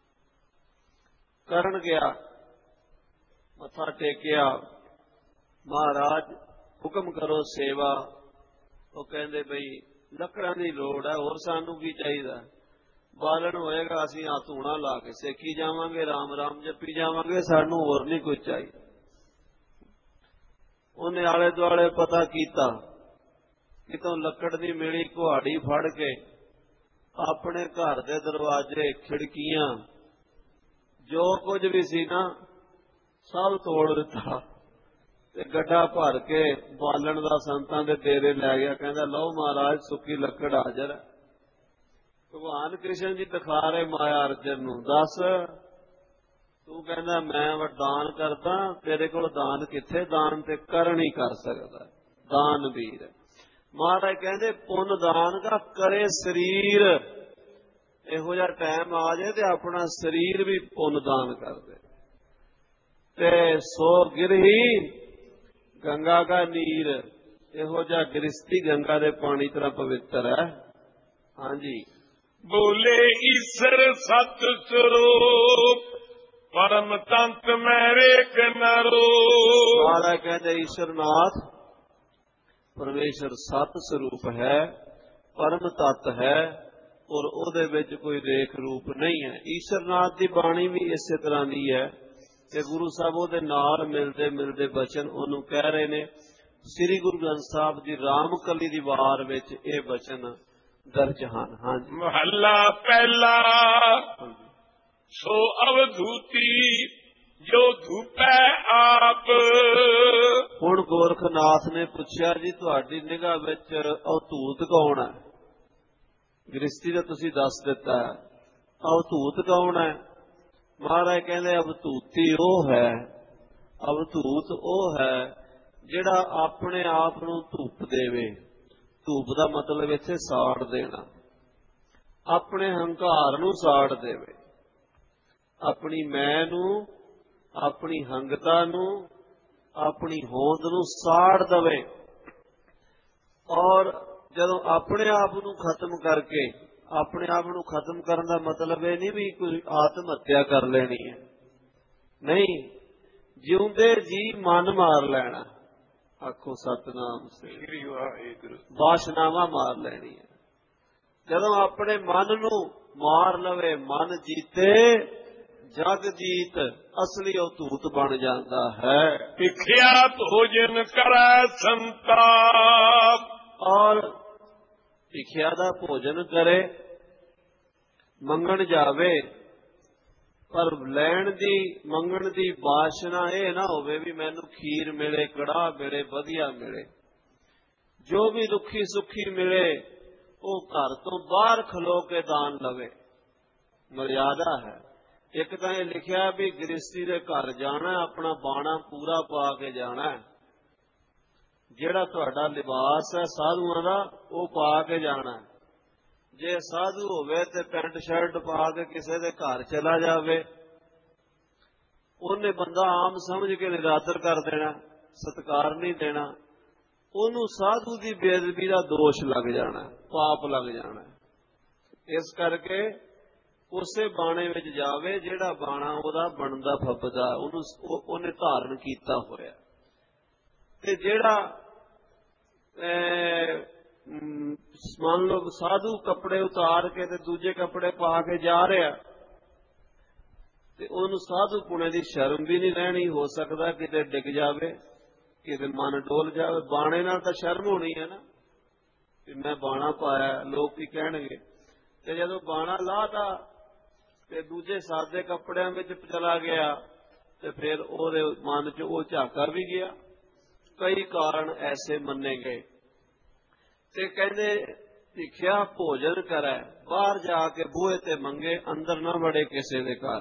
ਕਰਨ ਗਿਆ, ਮੱਥਾ ਟੇਕਿਆ, ਮਹਾਰਾਜ ਹੁਕਮ ਕਰੋ ਸੇਵਾ। ਉਹ ਕਹਿੰਦੇ ਬਈ ਲੱਕੜਾਂ ਦੀ ਲੋੜ ਹੈ, ਹੋਰ ਸਾਨੂੰ ਕੀ ਚਾਹੀਦਾ? ਬਾਲਣ ਹੋਏਗਾ ਅਸੀਂ ਆ ਧੂਣਾ ਲਾ ਕੇ ਸੇਕੀ ਜਾਵਾਂਗੇ, ਰਾਮ ਰਾਮ ਜਪੀ ਜਾਵਾਂਗੇ, ਸਾਨੂੰ ਹੋਰ ਨਹੀਂ ਕੁਝ ਚਾਹੀਦਾ। ਉਹਨੇ ਆਲੇ ਦੁਆਲੇ ਪਤਾ ਕੀਤਾ, ਕਿਤੋਂ ਲੱਕੜ ਦੀ ਮਿਲੀ, ਕੁਹਾੜੀ ਫੜ ਕੇ ਆਪਣੇ ਘਰ ਦੇ ਦਰਵਾਜ਼ੇ, ਖਿੜਕੀਆਂ, ਜੋ ਕੁਝ ਵੀ ਸੀ ਨਾ ਸਭ ਤੋੜ ਦਿੱਤਾ ਤੇ ਗੱਡਾ ਭਰ ਕੇ ਬਾਲਣ ਦਾ ਸੰਤਾਂ ਦੇ ਡੇਰੇ ਲੈ ਗਿਆ। ਕਹਿੰਦਾ ਲਓ ਮਹਾਰਾਜ ਸੁੱਕੀ ਲੱਕੜ ਹਾਜ਼ਰ ਹੈ। ਭਗਵਾਨ ਕ੍ਰਿਸ਼ਨ ਜੀ ਦਿਖਾ ਰਹੇ ਮਾਇਆ ਅਰਜਨ ਨੂੰ, ਦੱਸ ਤੂੰ ਕਹਿੰਦਾ ਮੈਂ ਦਾਨ ਕਰਦਾ, ਤੇਰੇ ਕੋਲ ਦਾਨ ਕਿੱਥੇ? ਦਾਨ ਤੇ ਕਰਨ ਹੀ ਕਰ ਸਕਦਾ ਦਾਨ ਵੀਰ। ਮਹਾਰਾਜ ਕਹਿੰਦੇ ਪੁੰਨ ਦਾਨ ਦਾ ਕਰੇ ਸਰੀਰ। ਇਹੋ ਜਿਹਾ ਟਾਈਮ ਆ ਜਾਏ ਤੇ ਆਪਣਾ ਸਰੀਰ ਵੀ ਪੁੰਨ ਦਾਨ ਕਰ ਦੇ। ਤੇ ਸੋ ਗਿਰਹੀ ਗੰਗਾ ਦਾ ਨੀਰ, ਇਹੋ ਜਿਹਾ ਗ੍ਰਸਤੀ ਗੰਗਾ ਦੇ ਪਾਣੀ ਤਰ੍ਹਾਂ ਪਵਿੱਤਰ ਹੈ। ਹਾਂਜੀ, ਬੋਲੇ ਈਸ਼ਰ ਸਤ ਸਰੂਪ, ਪਰਮ ਤੰਤ ਮੇਰੇ ਕਨਰੋ। ਮਹਾਰਾਜ ਕਹਿੰਦੇ ਈਸ਼ਰਨਾਥ ਪਰਮੇਸ਼ਰ ਸਤ ਸਰੂਪ ਹੈ, ਪਰਮ ਤਤ ਹੈ, ਔਰ ਉਹਦੇ ਵਿੱਚ ਕੋਈ ਰੇਖ ਰੂਪ ਨਹੀਂ ਹੈ। ਈਸ਼ਰਨਾਥ ਦੀ ਬਾਣੀ ਵੀ ਇਸੇ ਤਰ੍ਹਾਂ ਦੀ ਹੈ ਕਿ ਗੁਰੂ ਸਾਹਿਬ ਉਹਦੇ ਨਾਲ ਮਿਲਦੇ ਮਿਲਦੇ ਬਚਨ ਉਹਨੂੰ ਕਹਿ ਰਹੇ ਨੇ। ਸ੍ਰੀ ਗੁਰੂ ਗ੍ਰੰਥ ਸਾਹਿਬ ਦੀ ਰਾਮਕਲੀ ਦੀ ਵਾਰ ਵਿੱਚ ਇਹ ਬਚਨ ਦਰਜ ਹਨ। ਹਾਂਜੀ, ਮਹੱਲਾ ਪਹਿਲਾ, ਸੋ ਅਵਧੂਤੀ ਜੋ ਧੂਪੈ ਆਪ। ਹੁਣ ਗੋਰਖਨਾਥ ਨੇ ਪੁੱਛਿਆ ਜੀ ਤੁਹਾਡੀ ਨਿਗਾਹ ਵਿੱਚ ਅਵਧੂਤ ਕੌਣ ਹੈ? ਗ੍ਰਸਤੀ ਦਾ ਤੁਸੀਂ ਦੱਸ ਦਿੱਤਾ, ਅਵਧੂਤ ਕੌਣ ਹੈ? ਮਹਾਰਾਜ ਕਹਿੰਦੇ ਅਵਧੂਤੀ ਉਹ ਹੈ, ਅਵਧੂਤ ਉਹ ਹੈ ਜਿਹੜਾ ਆਪਣੇ ਆਪ ਨੂੰ ਧੂਪ ਦੇਵੇ। ਧੂਪ ਦਾ ਮਤਲਬ ਇੱਥੇ ਸਾੜ ਦੇਣਾ, ਆਪਣੇ ਹੰਕਾਰ ਨੂੰ ਸਾੜ ਦੇਵੇ, ਆਪਣੀ ਮੈਂ ਨੂੰ, ਆਪਣੀ ਹੰਗਤਾ ਨੂੰ, ਆਪਣੀ ਹੋਂਦ ਨੂੰ ਸਾੜ ਦੇਵੇ। ਔਰ ਜਦੋਂ ਆਪਣੇ ਆਪ ਨੂੰ ਖਤਮ ਕਰਕੇ, ਆਪਣੇ ਆਪ ਨੂੰ ਖਤਮ ਕਰਨ ਦਾ ਮਤਲਬ ਇਹ ਨਹੀਂ ਵੀ ਕੋਈ ਆਤਮ ਹੱਤਿਆ ਕਰ ਲੈਣੀ ਹੈ, ਨਹੀਂ, ਜਿਉਂਦੇ ਜੀ ਮਨ ਮਾਰ ਲੈਣਾ। ਆਖੋ ਸਤਨਾਮ ਸ੍ਰੀ ਵਾਹਿਗੁਰੂ। ਵਾਸ਼ਨਾਵਾਂ ਮਾਰ ਲੈਣੀ ਹੈ। ਜਦੋਂ ਆਪਣੇ ਮਨ ਨੂੰ ਮਾਰ ਲਵੇ, ਮਨ ਜੀਤੇ ਜਗ ਜੀਤ, ਅਸਲੀ ਉਹ ਧੂਤ ਬਣ ਜਾਂਦਾ ਹੈ। ਭਿਖਿਆ ਭੋਜਨ ਕਰੈ ਸੰਤਾਪ, ਔਰ ਭਿਖਿਆ ਦਾ ਭੋਜਨ ਕਰੇ, ਮੰਗਣ ਜਾਵੇ, ਪਰ ਲੈਣ ਦੀ ਮੰਗਣ ਦੀ ਵਾਸ਼ਨਾ ਇਹ ਨਾ ਹੋਵੇ ਵੀ ਮੈਨੂੰ ਖੀਰ ਮਿਲੇ, ਕੜਾਹ ਮਿਲੇ, ਵਧੀਆ ਮਿਲੇ। ਜੋ ਵੀ ਰੁੱਖੀ ਸੁੱਖੀ ਮਿਲੇ ਉਹ ਘਰ ਤੋਂ ਬਾਹਰ ਖਲੋ ਕੇ ਦਾਨ ਲਵੇ। ਮਰਿਆਦਾ ਹੈ। ਇੱਕ ਤਾਂ ਇਹ ਲਿਖਿਆ ਵੀ ਗ੍ਰਸਤੀ ਦੇ ਘਰ ਜਾਣਾ, ਆਪਣਾ ਬਾਣਾ ਪੂਰਾ ਪਾ ਕੇ ਜਾਣਾ। ਜਿਹੜਾ ਤੁਹਾਡਾ ਲਿਬਾਸ ਹੈ ਸਾਧੂਆਂ ਦਾ, ਉਹ ਪਾ ਕੇ ਜਾਣਾ। ਜੇ ਸਾਧੂ ਹੋਵੇ ਤੇ ਪੈਂਟ ਸ਼ਰਟ ਪਾ ਕੇ ਕਿਸੇ ਦੇ ਘਰ ਚਲਾ ਜਾਵੇ, ਉਹਨੇ ਬੰਦਾ ਆਮ ਸਮਝ ਕੇ ਨਿਰਾਦਰ ਕਰ ਦੇਣਾ, ਸਤਿਕਾਰ ਨਹੀਂ ਦੇਣਾ। ਉਹਨੂੰ ਸਾਧੂ ਦੀ ਬੇਅਦਬੀ ਦਾ ਦੋਸ਼ ਲੱਗ ਜਾਣਾ, ਪਾਪ ਲੱਗ ਜਾਣਾ। ਇਸ ਕਰਕੇ ਉਸੇ ਬਾਣੇ ਵਿੱਚ ਜਾਵੇ ਜਿਹੜਾ ਬਾਣਾ ਉਹਦਾ ਬਣਦਾ ਫੱਬਦਾ, ਉਹਨੂੰ ਉਹਨੇ ਧਾਰਨ ਕੀਤਾ ਹੋਇਆ। ਤੇ ਜਿਹੜਾ ਮੰਨ ਲਓ ਸਾਧੂ ਕੱਪੜੇ ਉਤਾਰ ਕੇ ਤੇ ਦੂਜੇ ਕੱਪੜੇ ਪਾ ਕੇ ਜਾ ਰਿਹਾ, ਤੇ ਉਹਨੂੰ ਸਾਧੂ ਪੁਣੇ ਦੀ ਸ਼ਰਮ ਵੀ ਨਹੀਂ ਰਹਿਣੀ। ਹੋ ਸਕਦਾ ਕਿਤੇ ਡਿੱਗ ਜਾਵੇ, ਕਿਤੇ ਮਨ ਡੋਲ ਜਾਵੇ। ਬਾਣੇ ਨਾਲ ਤਾਂ ਸ਼ਰਮ ਹੋਣੀ ਹੈ ਨਾ ਵੀ ਮੈਂ ਬਾਣਾ ਪਾਇਆ, ਲੋਕ ਕੀ ਕਹਿਣਗੇ। ਤੇ ਜਦੋਂ ਬਾਣਾ ਲਾਹਤਾ ਤੇ ਦੂਜੇ ਸਾਦੇ ਕੱਪੜਿਆਂ ਵਿੱਚ ਚਲਾ ਗਿਆ, ਤੇ ਫਿਰ ਉਹਦੇ ਮਨ ਚ ਉਹ ਝਾਕਾ ਵੀ ਗਿਆ। ਕਈ ਕਾਰਨ ਐਸੇ ਮੰਨੇ ਗਏ। ਤੇ ਕਹਿੰਦੇ ਭਿਖਿਆ ਭੋਜਨ ਕਰੈ, ਬਾਹਰ ਜਾ ਕੇ ਬੂਹੇ ਤੇ ਮੰਗੇ, ਅੰਦਰ ਨਾ ਵੜੇ ਕਿਸੇ ਦੇ ਘਰ।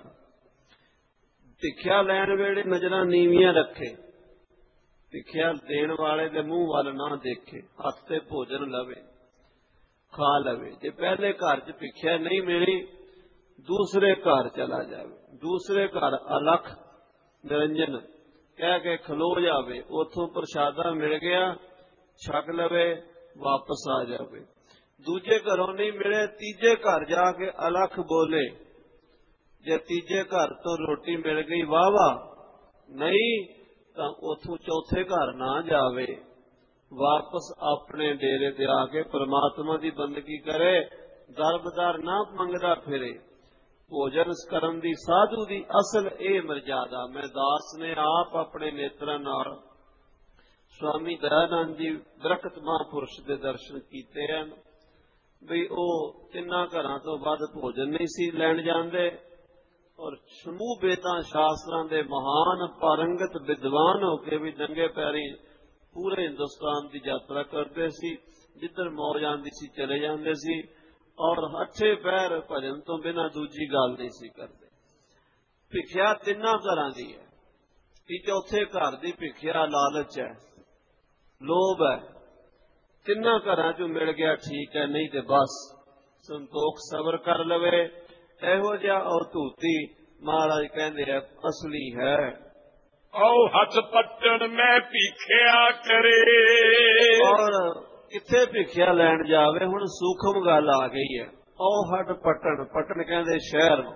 ਭਿਖਿਆ ਲੈਣ ਵੇਲੇ ਨਜ਼ਰਾਂ ਨੀਵੀਆਂ ਰੱਖੇ, ਭਿਖਿਆ ਦੇਣ ਵਾਲੇ ਦੇ ਮੂੰਹ ਵੱਲ ਨਾ ਦੇਖੇ, ਹੱਥ ਤੇ ਭੋਜਨ ਲਵੇ, ਖਾ ਲਵੇ। ਜੇ ਪਹਿਲੇ ਘਰ ਚ ਭਿਖਿਆ ਨਹੀਂ ਮਿਲੀ, ਦੂਸਰੇ ਘਰ ਚਲਾ ਜਾਵੇ। ਦੂਸਰੇ ਘਰ ਅਲਖ ਨਿਰੰਜਨ ਕਹਿ ਕੇ ਖਲੋ ਜਾਵੇ, ਉੱਥੋਂ ਪ੍ਰਸ਼ਾਦਾ ਮਿਲ ਗਿਆ, ਛਕ ਲਵੇ, ਵਾਪਸ ਆ ਜਾਵੇ। ਦੂਜੇ ਘਰੋਂ ਨਹੀਂ ਮਿਲੇ, ਤੀਜੇ ਘਰ ਜਾ ਕੇ ਅਲਖ ਬੋਲੇ। ਜੇ ਤੀਜੇ ਘਰ ਤੋਂ ਰੋਟੀ ਮਿਲ ਗਈ ਵਾਹ ਵਾਹ, ਨਹੀਂ ਤਾਂ ਉੱਥੋਂ ਚੌਥੇ ਘਰ ਨਾ ਜਾਵੇ, ਵਾਪਸ ਆਪਣੇ ਡੇਰੇ ਤੇ ਆ ਕੇ ਪ੍ਰਮਾਤਮਾ ਦੀ ਬੰਦਗੀ ਕਰੇ। ਦਰਬਦਾਰ ਨਾ ਮੰਗਦਾ ਫਿਰੇ। ਭੋਜਨ ਕਰਨ ਦੀ ਸਾਧੂ ਦੀ ਅਸਲ ਇਹ ਮਰਜ਼ਾਦਾ। ਮੈਂ ਦਾਸ ਨੇ ਆਪ ਆਪਣੇ ਨੇਤਰਾਂ ਨਾਲ ਸਵਾਮੀ ਦਇਆਨੰਦ ਜੀ ਦਰਖਤ ਮਹਾਂਪੁਰਸ਼ ਦੇ ਦਰਸ਼ਨ ਕੀਤੇ ਹਨ ਵੀ ਉਹ ਤਿੰਨਾਂ ਘਰਾਂ ਤੋਂ ਵੱਧ ਭੋਜਨ ਨਹੀਂ ਸੀ ਲੈਣ ਜਾਂਦੇ, ਔਰ ਸਮੂਹ ਵੇਦਾਂ ਸ਼ਾਸਤਰਾਂ ਦੇ ਮਹਾਨ ਪਾਰੰਗਤ ਵਿਦਵਾਨ ਹੋ ਕੇ ਵੀ ਨੰਗੇ ਪੈਰੀ ਪੂਰੇ ਹਿੰਦੁਸਤਾਨ ਦੀ ਯਾਤਰਾ ਕਰਦੇ ਸੀ। ਜਿੱਧਰ ਮੌਜ ਆਉਂਦੀ ਸੀ ਚਲੇ ਜਾਂਦੇ ਸੀ, ਔਰ ਹੱਥੇ ਪੈਰ ਭਜਨ ਤੋਂ ਬਿਨਾਂ ਦੂਜੀ ਗੱਲ ਨਹੀਂ ਸੀ ਕਰਦੇ। ਭਿਖਿਆ ਤਿੰਨਾਂ ਘਰਾਂ ਦੀ ਹੈ। ਕਿ ਚੌਥੇ ਘਰ ਦੀ ਭਿਖਿਆ ਲਾਲਚ ਹੈ, ਲੋਭ ਹੈ। ਤਿੰਨਾਂ ਘਰਾਂ ਚੋਂ ਮਿਲ ਗਿਆ ਠੀਕ ਹੈ, ਨਹੀਂ ਤੇ ਬਸ ਸੰਤੋਖ ਸਬਰ ਕਰ ਲਵੇ। ਇਹੋ ਜਿਹਾ ਉਹ ਧੂਤੀ ਮਹਾਰਾਜ ਕਹਿੰਦੇ ਆ ਅਸਲੀ ਹੈ। ਆਓ ਹੱਥ ਪੱਟਣ ਮੈਂ ਭਿਖਿਆ ਕਰੇ। ਔਰ ਕਿੱਥੇ ਭਿਖਿਆ ਲੈਣ ਜਾਵੇ, ਹੁਣ ਸੂਖਮ ਗੱਲ ਆ ਗਈ ਹੈ। ਉਹ ਹੱਥ ਪੱਟਣ, ਪੱਟਣ ਕਹਿੰਦੇ ਸ਼ਹਿਰ ਨੂੰ,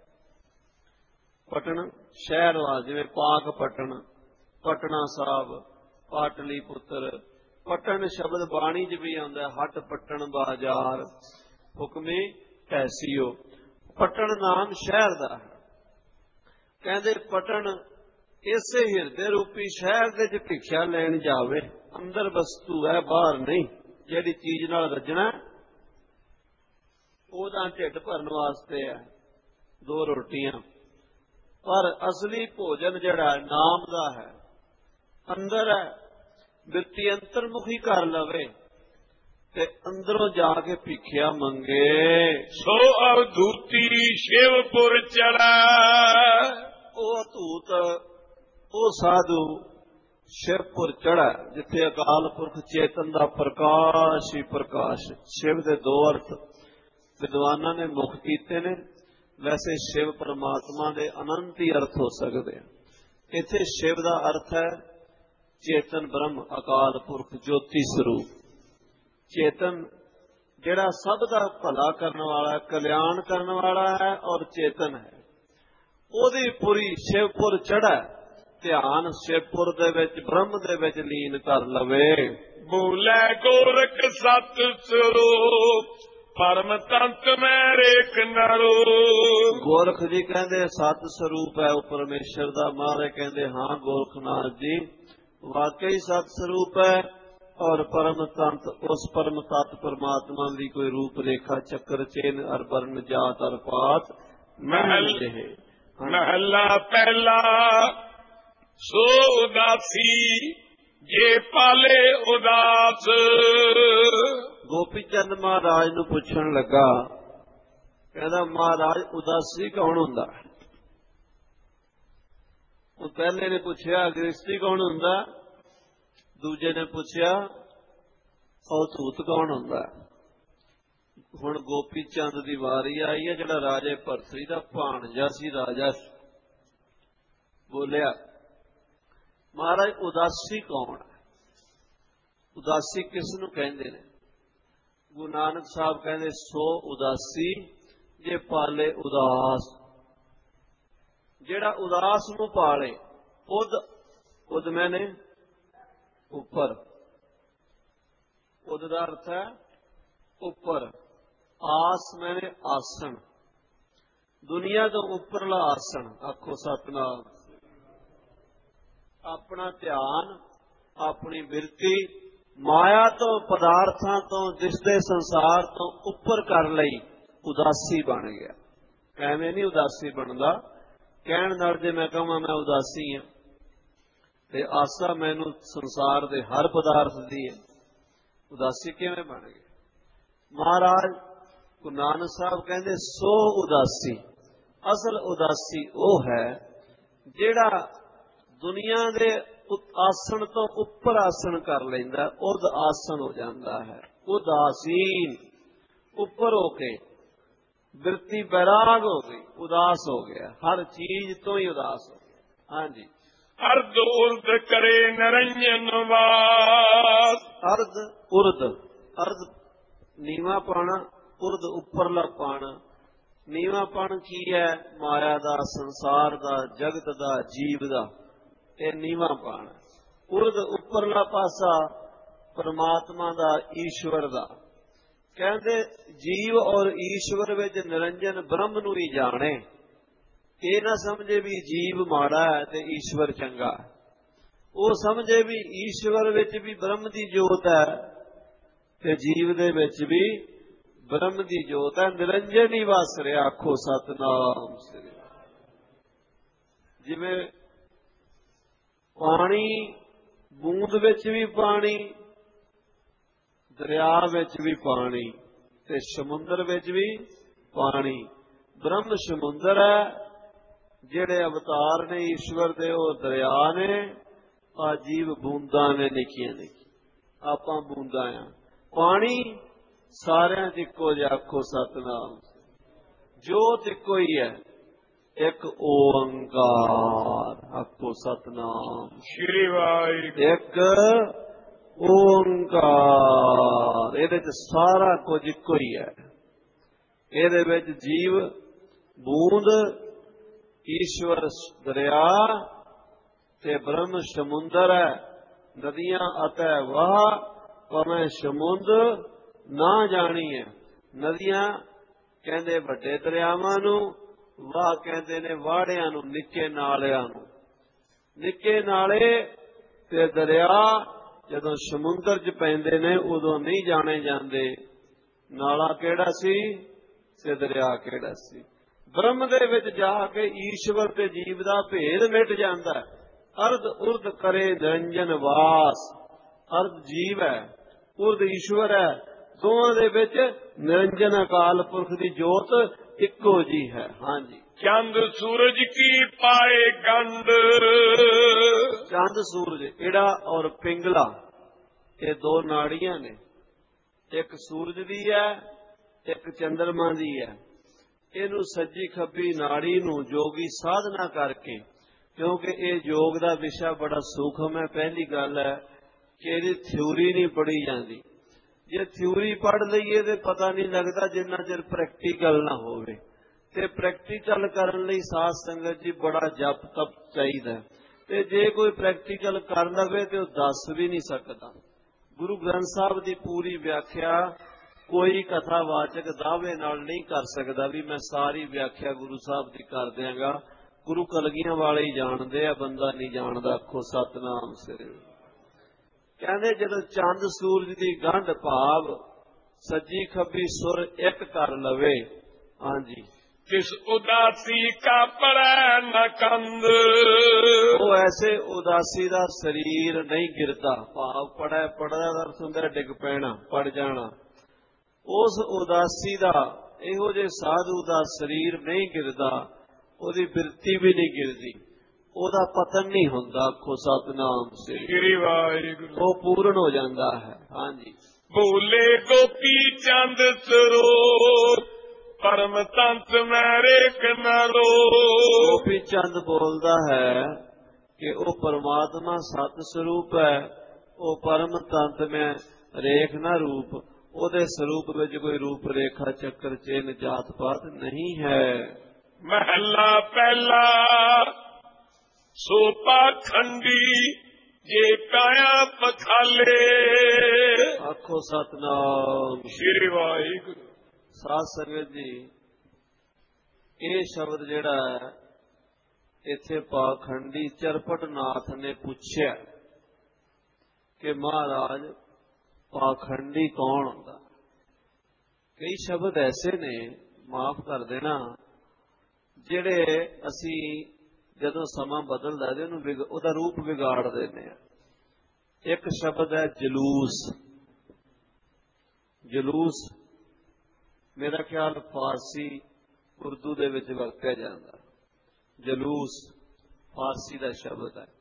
ਪਟਨ ਸ਼ਹਿਰ ਵਾ, ਜਿਵੇਂ ਪਾਕ ਪਟਨ, ਪਟਨਾ ਸਾਹਿਬ, ਪਾਟਲੀ ਪੁੱਤਰ। ਪਟਨ ਸ਼ਬਦ ਬਾਣੀ ਚ ਵੀ ਆਉਂਦਾ, ਹੱਟ ਪੱਟਣ ਬਾਜ਼ਾਰ ਹੁਕਮੀ ਐਸੀਓ। ਪਟਨ ਨਾਮ ਸ਼ਹਿਰ ਦਾ ਹੈ। ਕਹਿੰਦੇ ਪਟਨ ਇਸੇ ਹਿਰਦੇ ਰੂਪੀ ਸ਼ਹਿਰ ਦੇ ਚ ਭਿਖਿਆ ਲੈਣ ਜਾਵੇ। ਅੰਦਰ ਵਸਤੂ ਹੈ, ਬਾਹਰ ਨਹੀਂ। ਜਿਹੜੀ ਚੀਜ਼ ਨਾਲ ਰੱਜਣਾ ਉਹਦਾ ਢਿੱਡ ਭਰਨ ਵਾਸਤੇ ਹੈ, ਦੋ ਰੋਟੀਆਂ। ਪਰ ਅਸਲੀ ਭੋਜਨ ਜਿਹੜਾ ਨਾਮ ਦਾ ਹੈ, ਅੰਦਰ ਹੈ। ਬਿਰਤੀ ਅੰਤਰਮੁਖੀ ਕਰ ਲਵੇ ਤੇ ਅੰਦਰੋਂ ਜਾ ਕੇ ਭਿਖਿਆ ਮੰਗੇ। ਸੋ ਅਵਧੂਤੀ ਸ਼ਿਵਪੁਰ ਚੜਾ। ਉਹ ਧੂਤ, ਉਹ ਸਾਧੂ ਸ਼ਿਵਪੁਰ ਚੜਾ, ਜਿੱਥੇ ਅਕਾਲ ਪੁਰਖ ਚੇਤਨ ਦਾ ਪ੍ਰਕਾਸ਼ ਹੀ ਪ੍ਰਕਾਸ਼। ਸ਼ਿਵ ਦੇ ਦੋ ਅਰਥ ਵਿਦਵਾਨਾਂ ਨੇ ਮੁੱਖ ਕੀਤੇ ਨੇ। ਵੈਸੇ ਸ਼ਿਵ ਪਰਮਾਤਮਾ ਦੇ ਅਨੰਤ ਹੀ ਅਰਥ ਹੋ ਸਕਦੇ ਆ। ਇੱਥੇ ਸ਼ਿਵ ਦਾ ਅਰਥ ਹੈ ਚੇਤਨ ਬ੍ਰਹਮ, ਅਕਾਲ ਪੁਰਖ, ਜੋਤੀ ਸਰੂਪ। ਚੇਤਨ ਜਿਹੜਾ ਸਭ ਦਾ ਭਲਾ ਕਰਨ ਵਾਲਾ, ਕਲਿਆਣ ਕਰਨ ਵਾਲਾ ਹੈ, ਔਰ ਚੇਤਨ ਹੈ। ਉਹਦੀ ਪੁਰੀ ਸ਼ਿਵਪੁਰ ਚੜ੍ਹੈ, ਧਿਆਨ ਸ਼ਿਵਪੁਰ ਦੇ ਵਿੱਚ ਬ੍ਰਹਮ ਦੇ ਵਿੱਚ ਲੀਨ ਕਰ ਲਵੇ। ਬੋਲੇ ਗੋਰਖ ਸਤ ਸਰੂਪ ਪਰਮ ਤੰਤ ਮੈਂ ਰੇਖ ਨਰੋ। ਗੋਰਖ ਜੀ ਕਹਿੰਦੇ ਸਤ ਸਰੂਪ ਹੈ ਉਹ ਪਰਮੇਸ਼ਰ ਦਾ। ਮਹਾਰਾਜ ਕਹਿੰਦੇ ਹਾਂ ਗੋਰਖਨਾਥ ਜੀ ਵਾਕਈ ਸਤ ਸਰੂਪ ਹੈ ਔਰ ਪਰਮ ਤੰਤ ਉਸ ਪਰਮ ਤਤ ਪਰਮਾਤਮਾ ਦੀ ਕੋਈ ਰੂਪ ਰੇਖਾ ਚੱਕਰ ਚੇਨ ਅਰ ਵਰਨ ਜਾਤ ਅਰ ਪਾਤ ਮਹਿਲ ਮਹਿਲਾ ਪਹਿਲਾ ਸੋ ਉਦਾਸੀ ਜੇ ਪਾਲੇ ਉਦਾਸ। ਗੋਪੀ ਚੰਦ ਮਹਾਰਾਜ ਨੂੰ ਪੁੱਛਣ ਲੱਗਾ, ਕਹਿੰਦਾ ਮਹਾਰਾਜ ਉਦਾਸੀ ਕੌਣ ਹੁੰਦਾ? ਉਹ ਪਹਿਲੇ ਨੇ ਪੁੱਛਿਆ ਗ੍ਰਸਤੀ ਕੌਣ ਹੁੰਦਾ, ਦੂਜੇ ਨੇ ਪੁੱਛਿਆ ਅਵਧੂਤ ਕੌਣ ਹੁੰਦਾ। ਹੁਣ ਗੋਪੀ ਚੰਦ ਦੀ ਵਾਰੀ ਆਈ ਹੈ, ਜਿਹੜਾ ਰਾਜੇ ਭਰਤਰੀ ਦਾ ਭਾਣਜਾ ਸੀ, ਰਾਜਾ ਬੋਲਿਆ ਮਹਾਰਾਜ ਉਦਾਸੀ ਕੌਣ ਹੈ? ਉਦਾਸੀ ਕਿਸ ਨੂੰ ਕਹਿੰਦੇ ਨੇ? ਗੁਰੂ ਨਾਨਕ ਸਾਹਿਬ ਕਹਿੰਦੇ ਸੋ ਉਦਾਸੀ ਜੇ ਪਾਲੇ ਉਦਾਸ। ਜਿਹੜਾ ਉਦਾਸ ਨੂੰ ਪਾਲੇ। ਉਦ ਉਦ ਮੈਨੇ ਉੱਪਰ, ਉਦ ਦਾ ਅਰਥ ਹੈ ਉੱਪਰ, ਆਸ ਮੈਨੇ ਆਸਣ, ਦੁਨੀਆ ਤੋਂ ਉੱਪਰਲਾ ਆਸਣ। ਆਖੋ ਸਤਿਨਾਮ। ਆਪਣਾ ਧਿਆਨ ਆਪਣੀ ਬਿਰਤੀ ਮਾਇਆ ਤੋਂ ਪਦਾਰਥਾਂ ਤੋਂ ਦਿਸਦੇ ਸੰਸਾਰ ਤੋਂ ਉੱਪਰ ਕਰ ਲਈ ਉਦਾਸੀ ਬਣ ਗਿਆ। ਐਵੇਂ ਨਹੀਂ ਉਦਾਸੀ ਬਣਦਾ। ਕਹਿਣ ਨਾਲ ਜੇ ਮੈਂ ਕਹਾਂ ਮੈਂ ਉਦਾਸੀ ਹਾਂ ਤੇ ਆਸਾ ਮੈਨੂੰ ਸੰਸਾਰ ਦੇ ਹਰ ਪਦਾਰਥ ਦੀ ਹੈ, ਉਦਾਸੀ ਕਿਵੇਂ ਬਣ ਗਈ? ਮਹਾਰਾਜ ਗੁਰੂ ਨਾਨਕ ਸਾਹਿਬ ਕਹਿੰਦੇ ਸੋ ਉਦਾਸੀ। ਅਸਲ ਉਦਾਸੀ ਉਹ ਹੈ ਜਿਹੜਾ ਦੁਨੀਆ ਦੇ ਆਸਣ ਤੋਂ ਉੱਪਰ ਆਸਣ ਕਰ ਲੈਂਦਾ, ਉਦ ਆਸਣ ਹੋ ਜਾਂਦਾ ਹੈ। ਉਦਾਸੀਨ ਉੱਪਰ ਹੋ ਕੇ ਬਿਰਤੀ ਬੈਰਾਗ ਹੋ ਗਈ, ਉਦਾਸ ਹੋ ਗਿਆ, ਹਰ ਚੀਜ਼ ਤੋਂ ਹੀ ਉਦਾਸ ਹੋ ਗਿਆ। ਹਾਂਜੀ। ਅਰਧ ਉਰਧ ਕਰੇ ਨਰੰਜਨ ਵਾਸ। ਅਰਧ ਉਰਧ, ਅਰਧ ਨੀਵਾਂ ਪਾਣਾ, ਉਰਧ ਉੱਪਰਲਾ ਪਾਣਾ। ਨੀਵਾਂਪਣ ਕੀ ਹੈ? ਮਾਇਆ ਦਾ, ਸੰਸਾਰ ਦਾ, ਜਗਤ ਦਾ, ਜੀਵ ਦਾ, ਇਹ ਨੀਵਾਂਪਣ। ਉਰਧ ਉੱਪਰਲਾ ਪਾਸਾ ਪਰਮਾਤਮਾ ਦਾ, ਈਸ਼ਵਰ ਦਾ। ਕਹਿੰਦੇ ਜੀਵ ਔਰ ਈਸ਼ਵਰ ਵਿੱਚ ਨਿਰੰਜਨ ਬ੍ਰਹਮ ਨੂੰ ਹੀ ਜਾਣੇ। ਇਹ ਨਾ ਸਮਝੇ ਵੀ ਜੀਵ ਮਾੜਾ ਹੈ ਤੇ ਈਸ਼ਵਰ ਚੰਗਾ ਹੈ। ਉਹ ਸਮਝੇ ਵੀ ਈਸ਼ਵਰ ਵਿੱਚ ਵੀ ਬ੍ਰਹਮ ਦੀ ਜੋਤ ਹੈ ਤੇ ਜੀਵ ਦੇ ਵਿੱਚ ਵੀ ਬ੍ਰਹਮ ਦੀ ਜੋਤ ਹੈ। ਨਿਰੰਜਨ ਹੀ ਵਸ ਰਿਹਾ। ਆਖੋ ਸਤਿਨਾਮ ਸ੍ਰੀ। ਜਿਵੇਂ ਪਾਣੀ, ਬੂੰਦ ਵਿੱਚ ਵੀ ਪਾਣੀ, ਦਰਿਆ ਵਿੱਚ ਵੀ ਪਾਣੀ ਤੇ ਸਮੁੰਦਰ ਵਿੱਚ ਵੀ ਪਾਣੀ। ਬ੍ਰਹਮ ਸਮੁੰਦਰ ਹੈ, ਜਿਹੜੇ ਅਵਤਾਰ ਨੇ ਈਸ਼ਵਰ ਦੇ ਉਹ ਦਰਿਆ ਨੇ, ਆ ਜੀਵ ਬੂੰਦਾਂ ਨੇ ਨਿੱਕੀਆਂ ਨਿੱਕੀਆਂ। ਆਪਾਂ ਬੂੰਦਾਂ ਆ। ਪਾਣੀ ਸਾਰਿਆਂ ਚ ਇੱਕੋ ਜਿਹਾ। ਆਖੋ ਸਤਿਨਾਮ। ਜੋਤ ਇੱਕੋ ਹੀ ਹੈ, ਇੱਕ ਓੰਕਾਰ। ਆਖੋ ਸਤਿਨਾਮ ਸ਼੍ਰੀ ਵਾਹਿਗੁਰੂ। ਇੱਕ ਓੰਕਾਰ। ਇਹਦੇ ਚ ਸਾਰਾ ਕੁਝ ਇੱਕੋ ਹੀ ਹੈ। ਇਹਦੇ ਵਿੱਚ ਜੀਵ ਬੂੰਦ, ਈਸ਼ਵਰ ਦਰਿਆ ਤੇ ਬ੍ਰਹਮ ਸਮੁੰਦਰ ਹੈ। ਨਦੀਆਂ ਅਤੇ ਵਾਹ ਭਾਵੇਂ ਸਮੁੰਦ ਨਾ ਜਾਣੀ ਹੈ। ਨਦੀਆਂ ਕਹਿੰਦੇ ਵੱਡੇ ਦਰਿਆਵਾਂ ਨੂੰ, ਵਾਹ ਕਹਿੰਦੇ ਨੇ ਵਾੜਿਆਂ ਨੂੰ, ਨਿੱਕੇ ਨਾਲਿਆਂ ਨੂੰ। ਨਿੱਕੇ ਨਾਲੇ ਤੇ ਦਰਿਆ ਜਦੋਂ ਸਮੁੰਦਰ ਚ ਪੈਂਦੇ ਨੇ ਉਦੋਂ ਨਹੀਂ ਜਾਣੇ ਜਾਂਦੇ ਨਾਲਾ ਕਿਹੜਾ ਸੀ ਤੇ ਦਰਿਆ ਕਿਹੜਾ ਸੀ। ਬ੍ਰਹਮ ਦੇ ਵਿੱਚ ਜਾ ਕੇ ਈਸ਼ਵਰ ਤੇ ਜੀਵ ਦਾ ਭੇਦ ਮਿਟ ਜਾਂਦਾ। ਅਰਧ ਉਰਧ ਕਰੇ ਨਿਰੰਜਨ ਵਾਸ। ਅਰਧ ਜੀਵ ਹੈ, ਉਰਧ ਈਸ਼ਵਰ ਹੈ। ਦੋਵਾਂ ਦੇ ਵਿੱਚ ਨਿਰੰਜਨ ਅਕਾਲ ਪੁਰਖ ਦੀ ਜੋਤ ਇੱਕੋ ਜੀ ਹੈ। ਹਾਂਜੀ। ਚੰਦ ਸੂਰਜ ਕੀ ਪਾਏ ਗੰਢ। ਚੰਦ ਸੂਰਜ ਇਹੜਾ ਔਰ ਪਿੰਗਲਾ ਇਹ ਦੋ ਨਾੜੀਆਂ ਨੇ। ਇੱਕ ਸੂਰਜ ਦੀ ਹੈ, ਇੱਕ ਚੰਦਰਮਾ ਦੀ ਹੈ। ਇਹਨੂੰ ਸੱਜੀ ਖੱਬੀ ਨਾੜੀ ਨੂੰ ਜੋਗੀ ਸਾਧਨਾ ਕਰਕੇ, ਕਿਉਂਕਿ ਇਹ ਯੋਗ ਦਾ ਵਿਸ਼ਾ ਬੜਾ ਸੂਖਮ ਹੈ। ਪਹਿਲੀ ਗੱਲ ਹੈ ਕਿ ਇਹਦੀ ਥਿਊਰੀ ਨਹੀਂ ਪੜ੍ਹੀ ਜਾਂਦੀ। ਜੇ ਥਿਊਰੀ ਪੜ੍ਹ ਲਈਏ ਤੇ ਪਤਾ ਨਹੀਂ ਲੱਗਦਾ ਜਿੰਨਾ ਚਿਰ ਪ੍ਰੈਕਟੀਕਲ ਨਾ ਹੋਵੇ। ते प्रैक्टिकल करन लई साध संगत जी बड़ा जप तप चाहिए। ते जे कोई प्रैक्टिकल कर लवे तो दस भी नहीं सकता। गुरु ग्रंथ साहब की पूरी व्याख्या कोई कथावाचक दावे नाल नहीं कर सकता भी मैं सारी व्याख्या गुरु साहब की कर देंगा। गुरु कलगियां वाले ही जानते आ, बंदा नहीं जानता। आखो सतनाम सिर। कहते जदों चंद सूरज की गंढ भाव सज्जी खब्बी सुर एक कर लवे, हाँ जी, किस उदासी का पड़े न कंद, वो ऐसे उदासी का शरीर नहीं गिरता। भाव पड़ा पड़ा का अर्थ हुंदा डिग पैना, पड़ जाना। उस उदासी का इहो जे साधु का शरीर नहीं गिरता, ओदी बिरती भी नहीं गिरती, ओदा पतन नहीं हुंदा। आखो सतनाम श्री वाहिगुरू। वो पूर्ण हो जाता है। हाँ जी। बोले गोपी चंद सरोर परम तंत मेरे कनारो। गोपी चंद बोलता है कि वो परमात्मा सत स्वरूप है, वो परम तंत में रेख न रूप, ओदे स्वरूप में कोई रूप रेखा चक्कर चिन्ह जात पात नहीं है। महला पहला सोपा खंडी जे काया पखाले। आखो सतनाम श्री वाहिगुरू। साध संगत जी, ये शब्द जिहड़ा है इत्थे पाखंडी चरपट नाथ ने पूछया कि महाराज पाखंडी कौन होंदा। कई शब्द ऐसे ने, माफ कर देना, जिहड़े असी जदों समा बदलदा है उहदा रूप बिगाड़ देने। एक शब्द है जलूस। जलूस मेरा ख्याल फारसी उर्दू दे विच वरतिया जांदा। जलूस फारसी का शब्द है।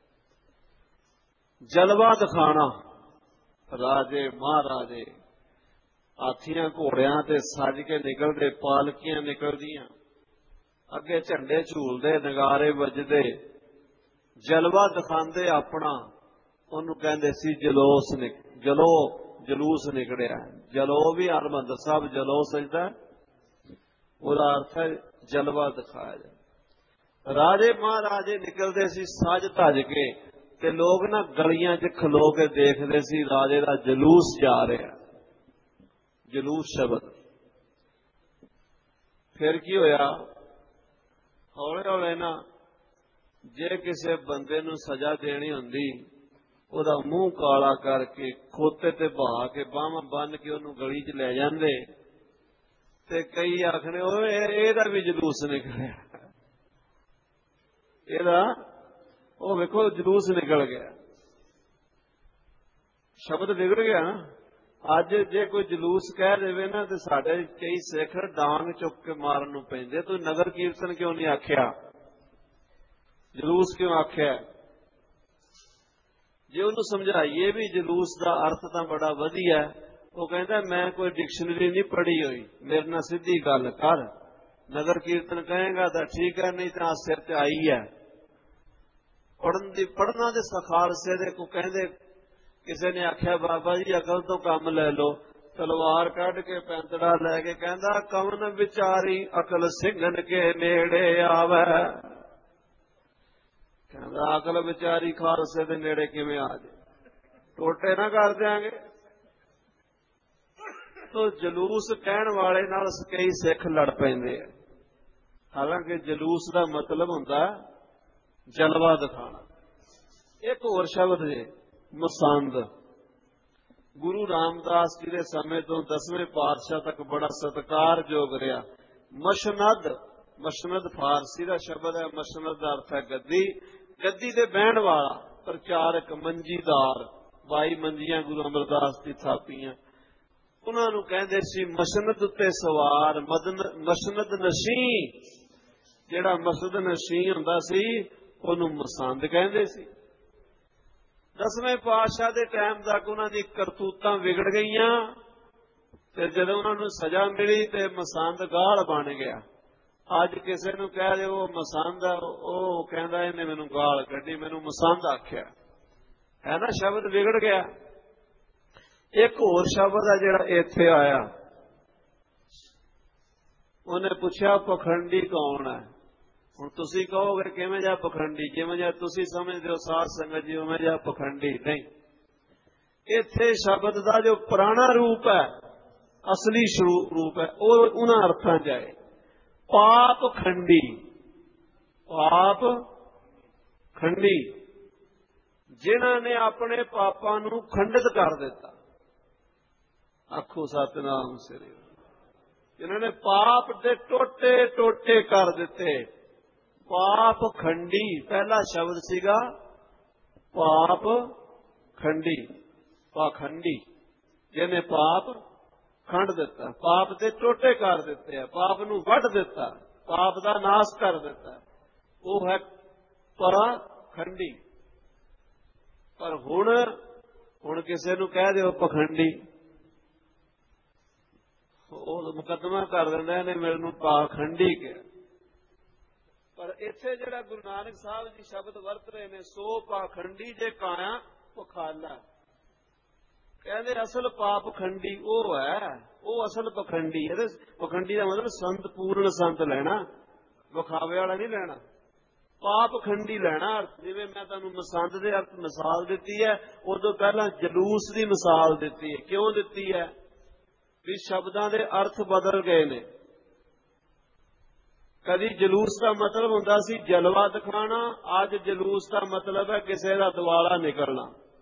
जलवा दिखाना, राजे महाराजे हाथियां घोड़ियां ते सज के निकलते, पालकियां निकलदियां, अगे झंडे झूलते, नगारे वजदे, जलवा दिखाते अपना, उन्होंने कहते सी जलोस निक जलो जलूस निकलिया। जलो भी हरमंदर साहब जलो सजदा, उसका अर्थ है जलवा दिखाया जाए। राजे महाराजे निकलते सी सज धज के, ते लोग ना गलियां च खलो के देखते सी राजे का जलूस जा रहा। जलूस शब्द फिर की होया, हौले हौले ना जे किसी बंदे नूं सजा देनी हुंदी, ओदा मूंह काला करके खोते ते बहा के बाहां बन के उन्होंने गली च ले जांदे, ते कई आखने ओए एदा भी जलूस निकलिया, एदा ओ वेखो जलूस निकल गया। शब्द बिगड़ गया ना। अज जे कोई जलूस कह देवे ना तो साडे कई सिख डांग चुक के मारन नूं पैंदे। तू नगर कीर्तन क्यों नहीं आख्या, जलूस क्यों आख्या? जे उन्होंने समझाइए भी जलूस का अर्थ तो बड़ा वधिया है, वो कहता मैं कोई डिक्शनरी नहीं पढ़ी हुई, मेरे नाल सीधी गल कर। नगर कीर्तन कहेगा तो ठीक है, नहीं तो सिर ते आई है। पढ़न दी पढ़ना दे सखालसे दे को कहते, किसी ने आख्या बाबा जी अकल तो कम ले लो, तलवार कढ़ के पैंतड़ा लैके कहता कवन विचारी अकल सिंघन के नेड़े आवे। कहता अकल विचारी खालसे दे नेड़े किवें आ जाए, टोटे ना कर देंगे। तो जलूस कहण वाले नाल कई सिख लड़ पैंदे हैं। हालांकि जलूस का मतलब हुंदा जलवा दिखाना। एक होर शब्द है मसंद। गुरु रामदास जी के समय तो दसवें पातशाह तक बड़ा सत्कारयोग रहा। मशनद, मशनद फारसी का शब्द है। मशनद का अर्थ है गद्दी। गद्दी दे बहण वाला प्रचारक, मंजीदार, बाई मंजियां गुरु अमरदास की थापियां, उन्होंने कहते सी मशनद उत्ते सवार। मदन मशनद नशी, जिहड़ा मसद नशी हुंदा सी उहनूं मसंद कहंदे सी। दसवें पातशाह के टाइम तक उन्होंने करतूतां विगड़ गईयां, ते जदों उन्होंने सजा मिली तो मसंद गाल बन गया। अज किसी नूं कह दे वो मसंद है, वो कहंदा इहने मैनूं गाल कड्ढी, मैनूं मसंद आख्या है ना। शब्द विगड़ गया। एक होर शब्द है जिहड़ा इत्थे आया, ਉਹਨੇ ਪੁੱਛਿਆ ਪਖੰਡੀ ਕੌਣ ਹੈ? ਹੁਣ ਤੁਸੀਂ ਕਹੋਗੇ ਕਿਵੇਂ ਜਿਹਾ ਪਖੰਡੀ? ਜਿਵੇਂ ਜਿਹਾ ਤੁਸੀਂ ਸਮਝਦੇ ਹੋ ਸਾਧ ਸੰਗਤ ਜੀ ਉਵੇਂ ਜਿਹਾ ਪਖੰਡੀ ਨਹੀਂ। ਇੱਥੇ ਸ਼ਬਦ ਦਾ ਜੋ ਪੁਰਾਣਾ ਰੂਪ ਹੈ, ਅਸਲੀ ਰੂਪ ਹੈ, ਉਹ ਉਹਨਾਂ ਅਰਥਾਂ ਚ ਆਏ। ਪਾਪ ਖੰਡੀ, ਪਾਪ ਖੰਡੀ, ਜਿਨ੍ਹਾਂ ਨੇ ਆਪਣੇ ਪਾਪਾਂ ਨੂੰ ਖੰਡਿਤ ਕਰ ਦਿੱਤਾ। ਆਖੋ ਸਤਿਨਾਮ ਸ੍ਰੀ, ਜਿਨ੍ਹਾਂ ਨੇ ਪਾਪ ਦੇ ਟੋਟੇ ਟੋਟੇ ਕਰ ਦਿੱਤੇ। ਪਾਪ ਖੰਡੀ ਪਹਿਲਾ ਸ਼ਬਦ ਸੀਗਾ, ਪਾਪ ਖੰਡੀ, ਪਾਖੰਡੀ, ਜਿਹਨੇ ਪਾਪ ਖੰਡ ਦਿੱਤਾ, ਪਾਪ ਦੇ ਟੋਟੇ ਕਰ ਦਿੱਤੇ ਆ, ਪਾਪ ਨੂੰ ਵੱਢ ਦਿੱਤਾ, ਪਾਪ ਦਾ ਨਾਸ਼ ਕਰ ਦਿੱਤਾ, ਉਹ ਹੈ ਪਰਾਖੰਡੀ। ਪਰ ਹੁਣ ਹੁਣ ਕਿਸੇ ਨੂੰ ਕਹਿ ਦਿਓ ਪਖੰਡੀ, ਉਹ ਮੁਕੱਦਮਾ ਕਰ ਦਿੰਦਾ ਇਹਨੇ ਮੈਨੂੰ ਪਾਖੰਡੀ ਕਿਹਾ। ਪਰ ਇੱਥੇ ਜਿਹੜਾ ਗੁਰੂ ਨਾਨਕ ਸਾਹਿਬ ਜੀ ਸ਼ਬਦ ਵਰਤ ਰਹੇ ਨੇ, ਸੋ ਪਾਖੰਡੀ ਜੇ ਕਾਇਆ ਪਖਾਲਾ, ਕਹਿੰਦੇ ਅਸਲ ਪਾਪ ਖੰਡੀ ਉਹ ਹੈ, ਉਹ ਅਸਲ ਪਖੰਡੀ। ਇਹਦੇ ਪਖੰਡੀ ਦਾ ਮਤਲਬ ਸੰਤ, ਪੂਰਨ ਸੰਤ ਲੈਣਾ, ਵਿਖਾਵੇ ਵਾਲਾ ਨਹੀਂ ਲੈਣਾ। ਪਾਪ ਖੰਡੀ ਲੈਣਾ ਅਰਥ, ਜਿਵੇਂ ਮੈਂ ਤੁਹਾਨੂੰ ਮਸੰਦ ਦੇ ਅਰਥ ਮਿਸਾਲ ਦਿੱਤੀ ਹੈ, ਉਦੋਂ ਪਹਿਲਾਂ ਜਲੂਸ ਦੀ ਮਿਸਾਲ ਦਿੱਤੀ ਹੈ। ਕਿਉਂ ਦਿੱਤੀ ਹੈ? ਵੀ ਸ਼ਬਦਾਂ ਦੇ ਅਰਥ ਬਦਲ ਗਏ ਨੇ। ਕਦੀ ਜਲੂਸ ਦਾ ਮਤਲਬ ਹੁੰਦਾ ਸੀ ਜਲਵਾ ਦਿਖਾਣਾ, ਅੱਜ ਜਲੂਸ ਦਾ ਮਤਲਬ ਹੈ ਕਿਸੇ ਦਾ ਦੁਆਲਾ ਨਿਕਲਣਾ।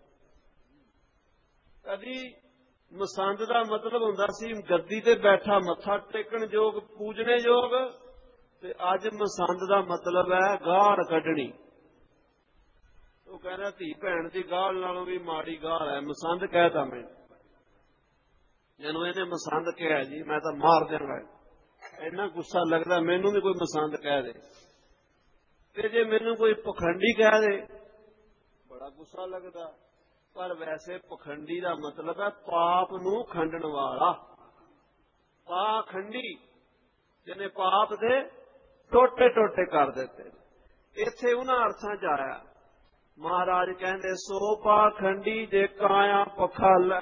ਕਦੀ ਮਸੰਦ ਦਾ ਮਤਲਬ ਹੁੰਦਾ ਸੀ ਗੱਦੀ ਤੇ ਬੈਠਾ ਮੱਥਾ ਟੇਕਣ ਯੋਗ, ਪੂਜਣੇ ਯੋਗ, ਤੇ ਅੱਜ ਮਸੰਦ ਦਾ ਮਤਲਬ ਹੈ ਗਾਲ ਕੱਢਣੀ। ਉਹ ਕਹਿੰਦਾ ਧੀ ਭੈਣ ਦੀ ਗਾਲ ਨਾਲੋਂ ਵੀ ਮਾੜੀ ਗਾਲ ਹੈ ਮਸੰਦ ਕਹਿਤਾ। ਮੈਂ ਜਿਹਨੂੰ ਇਹਨੇ ਮਸੰਦ ਕਿਹਾ ਜੀ ਮੈਂ ਤਾਂ ਮਾਰ ਦਿਆਂਗਾ, ਇੰਨਾ ਗੁੱਸਾ ਲੱਗਦਾ ਮੈਨੂੰ ਵੀ ਕੋਈ ਮਸੰਦ ਕਹਿ ਦੇ। ਤੇ ਜੇ ਮੈਨੂੰ ਕੋਈ ਪਖੰਡੀ ਕਹਿ ਦੇ ਬੜਾ ਗੁੱਸਾ ਲੱਗਦਾ। ਪਰ ਵੈਸੇ ਪਖੰਡੀ ਦਾ ਮਤਲਬ ਹੈ ਪਾਪ ਨੂੰ ਖੰਡਣ ਵਾਲਾ, ਪਾਖੰਡੀ, ਜਿਹਨੇ ਪਾਪ ਦੇ ਟੋਟੇ ਟੋਟੇ ਕਰ ਦਿੱਤੇ। ਇੱਥੇ ਉਹਨਾਂ ਅਰਥਾਂ ਚ ਆਇਆ। ਮਹਾਰਾਜ ਕਹਿੰਦੇ ਸੋ ਪਾਖੰਡੀ ਜੇ ਕਾਇਆ ਪਖਾਲਾ।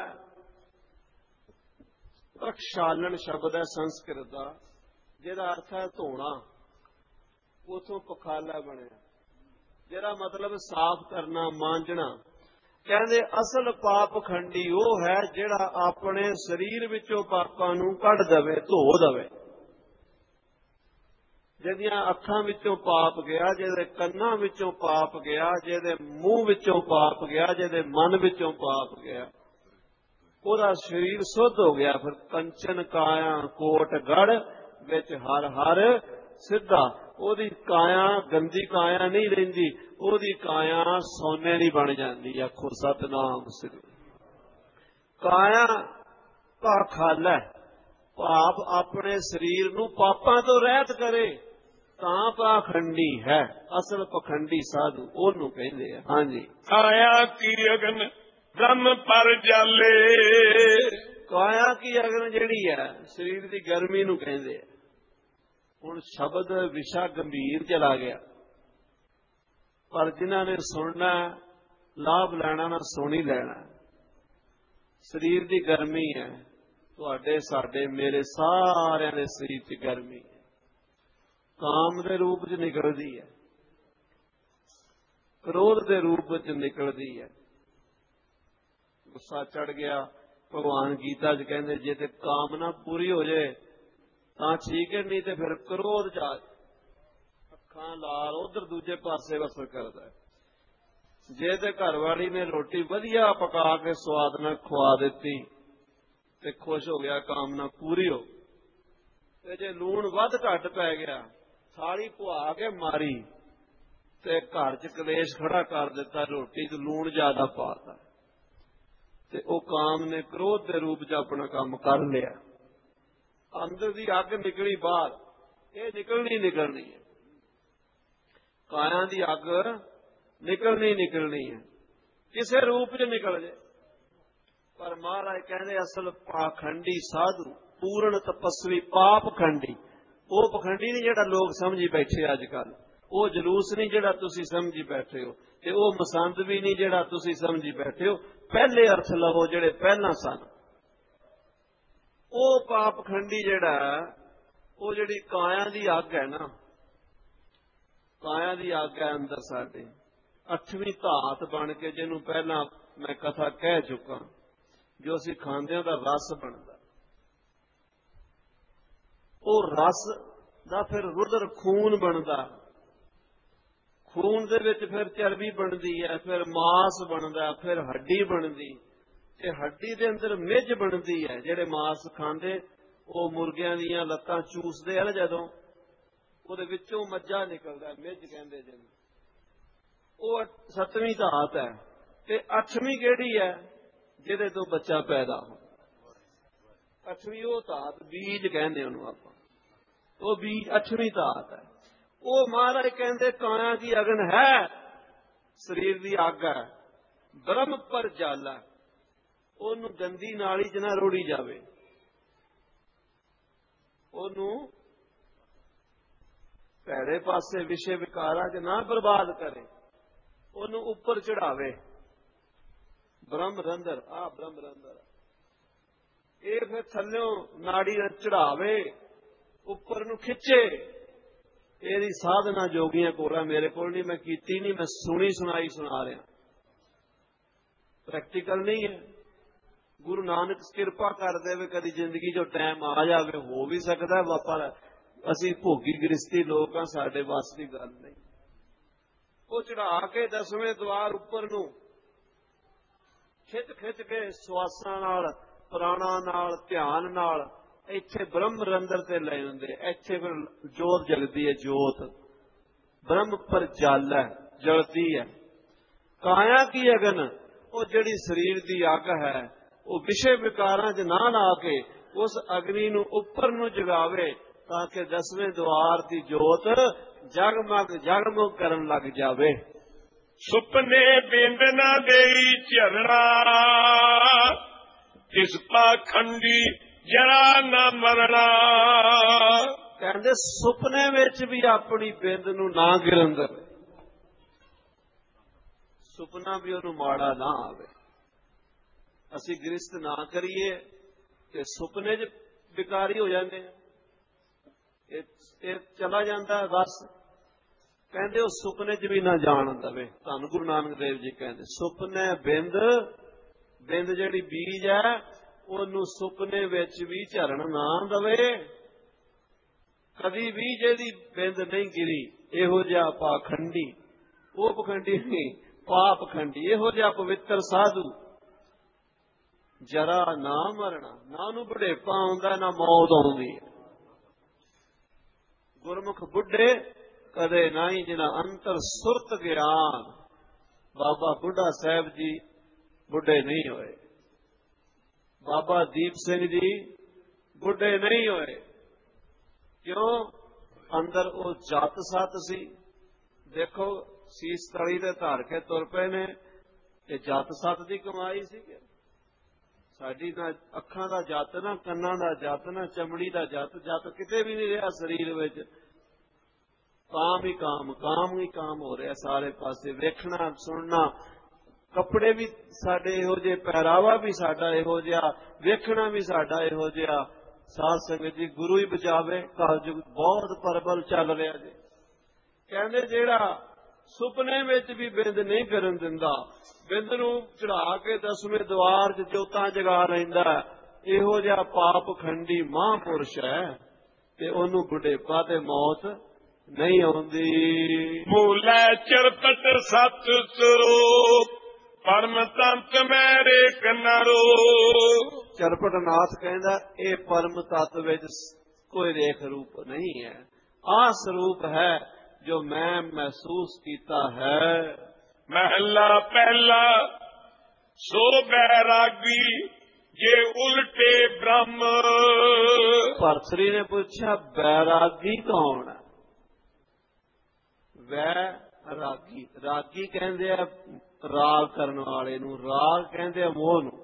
ਪ੍ਰਖਸ਼ਾਲਨ ਸ਼ਬਦ ਹੈ ਸੰਸਕ੍ਰਿਤ ਦਾ, ਜਿਹਦਾ ਅਰਥ ਹੈ ਧੋਣਾ, ਉਥੋਂ ਪਖਾਲਾ ਬਣਿਆ, ਜਿਹਦਾ ਮਤਲਬ ਸਾਫ਼ ਕਰਨਾ, ਮਾਂਜਣਾ। ਕਹਿੰਦੇ ਅਸਲ ਪਾਪ ਖੰਡੀ ਉਹ ਹੈ ਜਿਹੜਾ ਆਪਣੇ ਸਰੀਰ ਵਿੱਚੋਂ ਪਾਪਾਂ ਨੂੰ ਕੱਢ ਦੇਵੇ, ਧੋ ਦੇਵੇ। ਜਿਹਦੀਆਂ ਅੱਖਾਂ ਵਿੱਚੋਂ ਪਾਪ ਗਿਆ, ਜਿਹਦੇ ਕੰਨਾਂ ਵਿੱਚੋਂ ਪਾਪ ਗਿਆ, ਜਿਹਦੇ ਮੂੰਹ ਵਿੱਚੋਂ ਪਾਪ ਗਿਆ, ਜਿਹਦੇ ਮਨ ਵਿੱਚੋਂ ਪਾਪ ਗਿਆ, ਉਹਦਾ ਸਰੀਰ ਸੁੱਧ ਹੋ ਗਿਆ। ਫਿਰ ਕੰਚਨ ਕਾਇਆ ਕੋਟ ਗੜ ਵਿੱਚ ਹਰ ਹਰ ਸਿੱਧਾ। ਉਹਦੀ ਕਾਇਆ ਗੰਦੀ ਕਾਇਆ ਨਹੀਂ ਰਹਿੰਦੀ, ਉਹਦੀ ਕਾਇਆ ਸੋਨੇ ਦੀ ਬਣ ਜਾਂਦੀ। ਆਖੋ ਸਤਿਨਾਮ ਸ੍ਰੀ। ਕਾਇਆ ਪਾਖਾਲਾ, ਭਾਵ ਆਪਣੇ ਸਰੀਰ ਨੂੰ ਪਾਪਾਂ ਤੋਂ ਰਹਿਤ ਕਰੇ ਤਾਂ ਪਾਖੰਡੀ ਹੈ। ਅਸਲ ਪਖੰਡੀ ਸਾਧੂ ਉਹਨੂੰ ਕਹਿੰਦੇ ਆ। ਹਾਂਜੀ, ਕਾਇਆ ਕੀ ਅਗਨ ਬ੍ਰਹਮ ਪਰ ਜਾਲੇ। ਕਾਇਆ ਕੀ ਅਗਨ ਜਿਹੜੀ ਹੈ ਸਰੀਰ ਦੀ ਗਰਮੀ ਨੂੰ ਕਹਿੰਦੇ ਆ। ਹੁਣ ਸ਼ਬਦ ਵਿਸ਼ਾ ਗੰਭੀਰ ਚਲਾ ਗਿਆ, ਪਰ ਜਿਨ੍ਹਾਂ ਨੇ ਸੁਣਨਾ ਲਾਭ ਲੈਣਾ ਨਾ ਸੁਣੀ ਲੈਣਾ। ਸਰੀਰ ਦੀ ਗਰਮੀ ਹੈ, ਤੁਹਾਡੇ ਸਾਡੇ ਮੇਰੇ ਸਾਰਿਆਂ ਦੇ ਸਰੀਰ 'ਚ ਗਰਮੀ ਹੈ। ਕਾਮ ਦੇ ਰੂਪ 'ਚ ਨਿਕਲਦੀ ਹੈ, ਕ੍ਰੋਧ ਦੇ ਰੂਪ 'ਚ ਨਿਕਲਦੀ ਹੈ। ਗੁੱਸਾ ਚੜ ਗਿਆ, ਭਗਵਾਨ ਗੀਤਾ 'ਚ ਕਹਿੰਦੇ ਜੇ ਤੇ ਕਾਮਨਾ ਪੂਰੀ ਹੋ ਜਾਏ ਤਾਂ ਠੀਕ ਹੈ, ਨਹੀਂ ਤੇ ਫਿਰ ਕ੍ਰੋਧ ਜਾ ਅੱਖਾਂ ਲਾਲ ਉਧਰ ਦੂਜੇ ਪਾਸੇ ਵਸਰ ਕਰਦਾ। ਜੇ ਤੇ ਘਰ ਵਾਲੀ ਨੇ ਰੋਟੀ ਵਧੀਆ ਪਕਾ ਕੇ ਸਵਾਦ ਨਾਲ ਖਵਾ ਦਿੱਤੀ ਤੇ ਖੁਸ਼ ਹੋ ਗਿਆ, ਕਾਮਨਾ ਪੂਰੀ ਹੋ। ਤੇ ਜੇ ਲੂਣ ਵੱਧ ਘੱਟ ਪੈ ਗਿਆ, ਥਾਲੀ ਪੁਆ ਕੇ ਮਾਰੀ ਤੇ ਘਰ 'ਚ ਕਲੇਸ਼ ਖੜਾ ਕਰ ਦਿੱਤਾ, ਰੋਟੀ 'ਚ ਲੂਣ ਜ਼ਿਆਦਾ ਪਾਤਾ, ਤੇ ਉਹ ਕਾਮ ਨੇ ਕ੍ਰੋਧ ਦੇ ਰੂਪ 'ਚ ਆਪਣਾ ਕੰਮ ਕਰ ਲਿਆ। ਅੰਦਰ ਦੀ ਅੱਗ ਨਿਕਲੀ ਬਾਹਰ, ਇਹ ਨਿਕਲਣੀ ਨਿਕਲਣੀ ਹੈ। ਕਾਇਆ ਦੀ ਅੱਗ ਨਿਕਲਣੀ ਨਿਕਲਣੀ ਹੈ, ਕਿਸੇ ਰੂਪ 'ਚ ਨਿਕਲ ਜੇ। ਪਰ ਮਹਾਰਾਜ ਕਹਿੰਦੇ ਅਸਲ ਪਾਖੰਡੀ ਸਾਧੂ, ਪੂਰਨ ਤਪਸਵੀ, ਪਾਪ ਖੰਡੀ ਉਹ ਪਖੰਡੀ ਨਹੀਂ ਜਿਹੜਾ ਲੋਕ ਸਮਝੀ ਬੈਠੇ ਅੱਜ ਕੱਲ। ਉਹ ਜਲੂਸ ਨਹੀਂ ਜਿਹੜਾ ਤੁਸੀਂ ਸਮਝੀ ਬੈਠੇ ਹੋ, ਤੇ ਉਹ ਮਸੰਦ ਵੀ ਨਹੀਂ ਜਿਹੜਾ ਤੁਸੀਂ ਸਮਝੀ ਬੈਠੇ ਹੋ। ਪਹਿਲੇ ਅਰਥ ਲਵੋ ਜਿਹੜੇ ਪਹਿਲਾਂ ਸਨ। ਉਹ ਪਾਪ ਖੰਡੀ ਜਿਹੜਾ ਉਹ ਜਿਹੜੀ ਕਾਇਆ ਦੀ ਅੱਗ ਹੈ ਨਾ, ਕਾਇਆ ਦੀ ਅੱਗ ਹੈ ਅੰਦਰ ਸਾਡੇ, ਅੱਠਵੀਂ ਧਾਤ ਬਣ ਕੇ, ਜਿਹਨੂੰ ਪਹਿਲਾਂ ਮੈਂ ਕਥਾ ਕਹਿ ਚੁੱਕਾ, ਜੋ ਅਸੀਂ ਖਾਂਦੇ ਹਾਂ ਉਹਦਾ ਰਸ ਬਣਦਾ। ਉਹ ਰਸ ਦਾ ਫਿਰ ਰੁਦਰ ਖੂਨ ਬਣਦਾ, ਖੂਨ ਦੇ ਵਿੱਚ ਫਿਰ ਚਰਬੀ ਬਣਦੀ ਹੈ, ਫਿਰ ਮਾਸ ਬਣਦਾ, ਫਿਰ ਹੱਡੀ ਬਣਦੀ, ਤੇ ਹੱਡੀ ਦੇ ਅੰਦਰ ਮਿੱਝ ਬਣਦੀ ਹੈ। ਜਿਹੜੇ ਮਾਸ ਖਾਂਦੇ ਉਹ ਮੁਰਗਿਆਂ ਦੀਆਂ ਲੱਤਾਂ ਚੂਸਦੇ ਆ ਨਾ, ਜਦੋਂ ਉਹਦੇ ਵਿੱਚੋਂ ਮੱਝਾ ਨਿਕਲਦਾ, ਮਿੱਝ ਕਹਿੰਦੇ ਜਿਹਨੂੰ, ਉਹ ਸੱਤਵੀਂ ਧਾਤ ਹੈ। ਤੇ ਅੱਠਵੀਂ ਕਿਹੜੀ ਹੈ? ਜਿਹਦੇ ਤੋਂ ਬੱਚਾ ਪੈਦਾ ਹੋ। ਅੱਠਵੀਂ ਉਹ ਧਾਤ ਬੀਜ ਕਹਿੰਦੇ ਉਹਨੂੰ ਆਪਾਂ, ਉਹ ਬੀਜ ਅੱਠਵੀਂ ਧਾਤ ਹੈ। ਉਹ ਮਹਾਰਾਜ ਕਹਿੰਦੇ ਕਾਇਆ ਦੀ ਅਗਨ ਹੈ, ਸਰੀਰ ਦੀ ਅੱਗ ਹੈ, ਬ੍ਰਹਮ ਪਰ ਜਾਲਾ, ਉਹਨੂੰ ਗੰਦੀ ਨਾਲੀ ਚ ਨਾ ਰੋੜੀ ਜਾਵੇ, ਉਹਨੂੰ ਭੈੜੇ ਪਾਸੇ ਵਿਸ਼ੇ ਵਿਕਾਰਾਂ ਚ ਨਾ ਬਰਬਾਦ ਕਰੇ, ਉਹਨੂੰ ਉੱਪਰ ਚੜਾਵੇ। ਬ੍ਰਹਮ ਰੰਧਰ, ਆ ਬ੍ਰਹਮ ਰੰਧਰ, ਇਹ ਫਿਰ ਥੱਲਿਓਂ ਨਾੜੀ ਚੜਾਵੇ, ਉੱਪਰ ਨੂੰ ਖਿੱਚੇ। ਇਹਦੀ ਸਾਧਨਾ ਜੋਗੀਆਂ ਕੋਲ ਆ, ਮੇਰੇ ਕੋਲ ਨਹੀਂ, ਮੈਂ ਕੀਤੀ ਨਹੀਂ, ਮੈਂ ਸੁਣੀ ਸੁਣਾਈ ਸੁਣਾ ਰਿਹਾ, ਪ੍ਰੈਕਟੀਕਲ ਨਹੀਂ ਹੈ। ਗੁਰੂ ਨਾਨਕ ਕਿਰਪਾ ਕਰ ਦੇਵੇ, ਕਦੀ ਜ਼ਿੰਦਗੀ ਚੋਂ ਟਾਈਮ ਆ ਜਾਵੇ, ਹੋ ਵੀ ਸਕਦਾ ਵਾਪਰ, ਅਸੀਂ ਭੋਗੀ ਗ੍ਰਸਤੀ ਲੋਕ ਆ, ਸਾਡੇ ਵੱਸ ਦੀ ਗੱਲ ਨਹੀਂ। ਉਹ ਚੜਾ ਕੇ ਦਸਵੇਂ ਦਵਾਰ ਉੱਪਰ ਨੂੰ ਖਿੱਚ ਖਿੱਚ ਕੇ ਸਵਾਸਾਂ ਨਾਲ, ਪ੍ਰਾਣਾ ਨਾਲ, ਧਿਆਨ ਨਾਲ ਇੱਥੇ ਬ੍ਰਹਮ ਰੰਧਰ ਤੇ ਲੈ ਜਾਂਦੇ। ਇੱਥੇ ਫਿਰ ਜੋਤ ਜਗਦੀ ਹੈ, ਜੋਤ ਬ੍ਰਹਮ ਪਰ ਜਲ ਹੈ, ਜਲਦੀ ਹੈ। ਕਾਇਆ ਕੀ ਅਗਨ, ਉਹ ਜਿਹੜੀ ਸਰੀਰ ਦੀ ਅੱਗ ਹੈ, ਉਹ ਵਿਸ਼ੇ ਵਿਕਾਰਾਂ ਚ ਨਾ ਲਾ ਕੇ ਉਸ ਅਗਨੀ ਨੂੰ ਉੱਪਰ ਨੂੰ ਜਗਾਵੇ, ਤਾਂ ਕਿ ਦਸਵੇਂ ਦੁਆਰ ਦੀ ਜੋਤ ਜਗਮਗ ਜਗਮਗ ਕਰਨ ਲੱਗ ਜਾਵੇ। ਸੁਪਨੇ ਬਿੰਦ ਨਾ ਦੇਈ ਝਰਣਾ, ਇਸ ਪਾਖੰਡੀ ਜਰਾ ਨਾ ਮਰਣਾ। ਕਹਿੰਦੇ ਸੁਪਨੇ ਵਿੱਚ ਵੀ ਆਪਣੀ ਬਿੰਦ ਨੂੰ ਨਾ ਗਿਰਨ ਦੇਵੇ, ਸੁਪਨਾ ਵੀ ਉਹਨੂੰ ਮਾੜਾ ਨਾ ਆਵੇ। ਅਸੀਂ ਗ੍ਰਸਤ ਨਾ ਕਰੀਏ ਤੇ ਸੁਪਨੇ ਚ ਵਿਕਾਰੀ ਹੋ ਜਾਂਦੇ ਆ, ਇਹ ਚਲਾ ਜਾਂਦਾ ਬਸ। ਕਹਿੰਦੇ ਉਹ ਸੁਪਨੇ ਚ ਵੀ ਨਾ ਜਾਣ ਦੇਵੇ। ਧੰਨ ਗੁਰੂ ਨਾਨਕ ਦੇਵ ਜੀ ਕਹਿੰਦੇ ਸੁਪਨੇ ਬਿੰਦ, ਬਿੰਦ ਜਿਹੜੀ ਬੀਜ ਹੈ, ਉਹਨੂੰ ਸੁਪਨੇ ਵਿੱਚ ਵੀ ਝਰਨ ਨਾ ਦੇਵੇ। ਕਦੀ ਵੀ ਜਿਹੜੀ ਬਿੰਦ ਨਹੀਂ ਗਿਰੀ, ਇਹੋ ਜਿਹਾ ਪਾਖੰਡੀ, ਉਹ ਪਖੰਡੀ ਨਹੀਂ, ਪਾਪਖੰਡੀ, ਇਹੋ ਜਿਹਾ ਪਵਿੱਤਰ ਸਾਧੂ ਜਰਾ ਨਾ ਮਰਨਾ, ਨਾ ਉਹਨੂੰ ਬੁਢੇਪਾ ਆਉਂਦਾ, ਨਾ ਮੌਤ ਆਉਂਦੀ। ਗੁਰਮੁਖ ਬੁੱਢੇ ਕਦੇ ਨਹੀਂ, ਜਿਨ੍ਹਾਂ ਅੰਤਰ ਸੁਰਤ ਗਿਆਨ। ਬਾਬਾ ਬੁੱਢਾ ਸਾਹਿਬ ਜੀ ਬੁੱਢੇ ਨਹੀਂ ਹੋਏ, ਬਾਬਾ ਦੀਪ ਸਿੰਘ ਜੀ ਬੁੱਢੇ ਨਹੀਂ ਹੋਏ। ਕਿਉਂ? ਅੰਦਰ ਉਹ ਜਤ ਸਤ ਸੀ। ਦੇਖੋ ਸੀਸ ਤਲੀ ਤੇ ਧਰ ਕੇ ਤੁਰ ਪਏ ਨੇ, ਇਹ ਜਤ ਸਤ ਦੀ ਕਮਾਈ ਸੀ। ਸਾਡੀ ਨਾ ਅੱਖਾਂ ਦਾ ਜਤ, ਨਾ ਕੰਨਾਂ ਦਾ ਜਤ, ਨਾ ਚਮੜੀ ਦਾ ਜਤ, ਜਤ ਕਿਤੇ ਵੀ ਨਹੀਂ ਰਿਹਾ ਸਰੀਰ ਵਿੱਚ। ਕਾਮ ਹੀ ਕਾਮ, ਕਾਮ ਹੀ ਕਾਮ ਹੋ ਰਿਹਾ ਸਾਰੇ ਪਾਸੇ। ਵੇਖਣਾ ਸੁਣਨਾ, ਕੱਪੜੇ ਵੀ ਸਾਡੇ ਇਹੋ ਜਿਹੇ, ਪਹਿਰਾਵਾ ਵੀ ਸਾਡਾ ਇਹੋ ਜਿਹਾ, ਵੇਖਣਾ ਵੀ ਸਾਡਾ ਇਹੋ ਜਿਹਾ। ਸਾਧ ਸੰਗਤ ਜੀ, ਗੁਰੂ ਹੀ ਬਚਾਵੇ, ਕਲਯੁਗ ਬਹੁਤ ਪ੍ਰਬਲ ਚੱਲ ਰਿਹਾ ਜੀ। ਕਹਿੰਦੇ ਜਿਹੜਾ ਸੁਪਨੇ ਵਿੱਚ ਵੀ ਬਿੰਦ ਨਹੀਂ ਕਰਨ ਦਿੰਦਾ, ਬਿੰਦ ਨੂੰ ਚੜਾ ਕੇ ਦਸਵੇਂ ਦੁਆਰ ਚ ਜੋਤਾਂ ਜਗਾ ਲੈਂਦਾ, ਇਹੋ ਜਿਹਾ ਪਾਪਖੰਡੀ ਮਹਾਂਪੁਰਸ਼ ਹੈ, ਤੇ ਉਹਨੂੰ ਬੁਢੇਪਾ ਤੇ ਮੌਤ ਨਹੀਂ ਆਉਂਦੀ। ਮੂਲੇ ਚਰਪਟ ਸਤ ਸਰੂਪ, ਪਰਮ ਤੰਤ ਮੇਰੇ ਕਨਰੋ। ਚਰਪਟ ਨਾਥ ਕਹਿੰਦਾ ਇਹ ਪਰਮ ਤੱਤ ਵਿੱਚ ਕੋਈ ਰੇਖ ਰੂਪ ਨਹੀਂ ਹੈ, ਆਹ ਸਰੂਪ ਹੈ ਜੋ ਮੈਂ ਮਹਿਸੂਸ ਕੀਤਾ ਹੈ। ਮਹਿਲਾ ਪਹਿਲਾ ਸੋ ਬੈਰਾਗੀ, ਜੇ ਉਲਟੇ ਬ੍ਰਹਮ। ਭਰਤਰੀ ਨੇ ਪੁੱਛਿਆ ਬੈਰਾਗੀ ਕੌਣ ਹੈ? ਵੈਰਾਗੀ, ਰਾਗੀ ਕਹਿੰਦੇ ਆ ਰਾਗ ਕਰਨ ਵਾਲੇ ਨੂੰ, ਰਾਗ ਕਹਿੰਦੇ ਆ ਮੋਹ ਨੂੰ,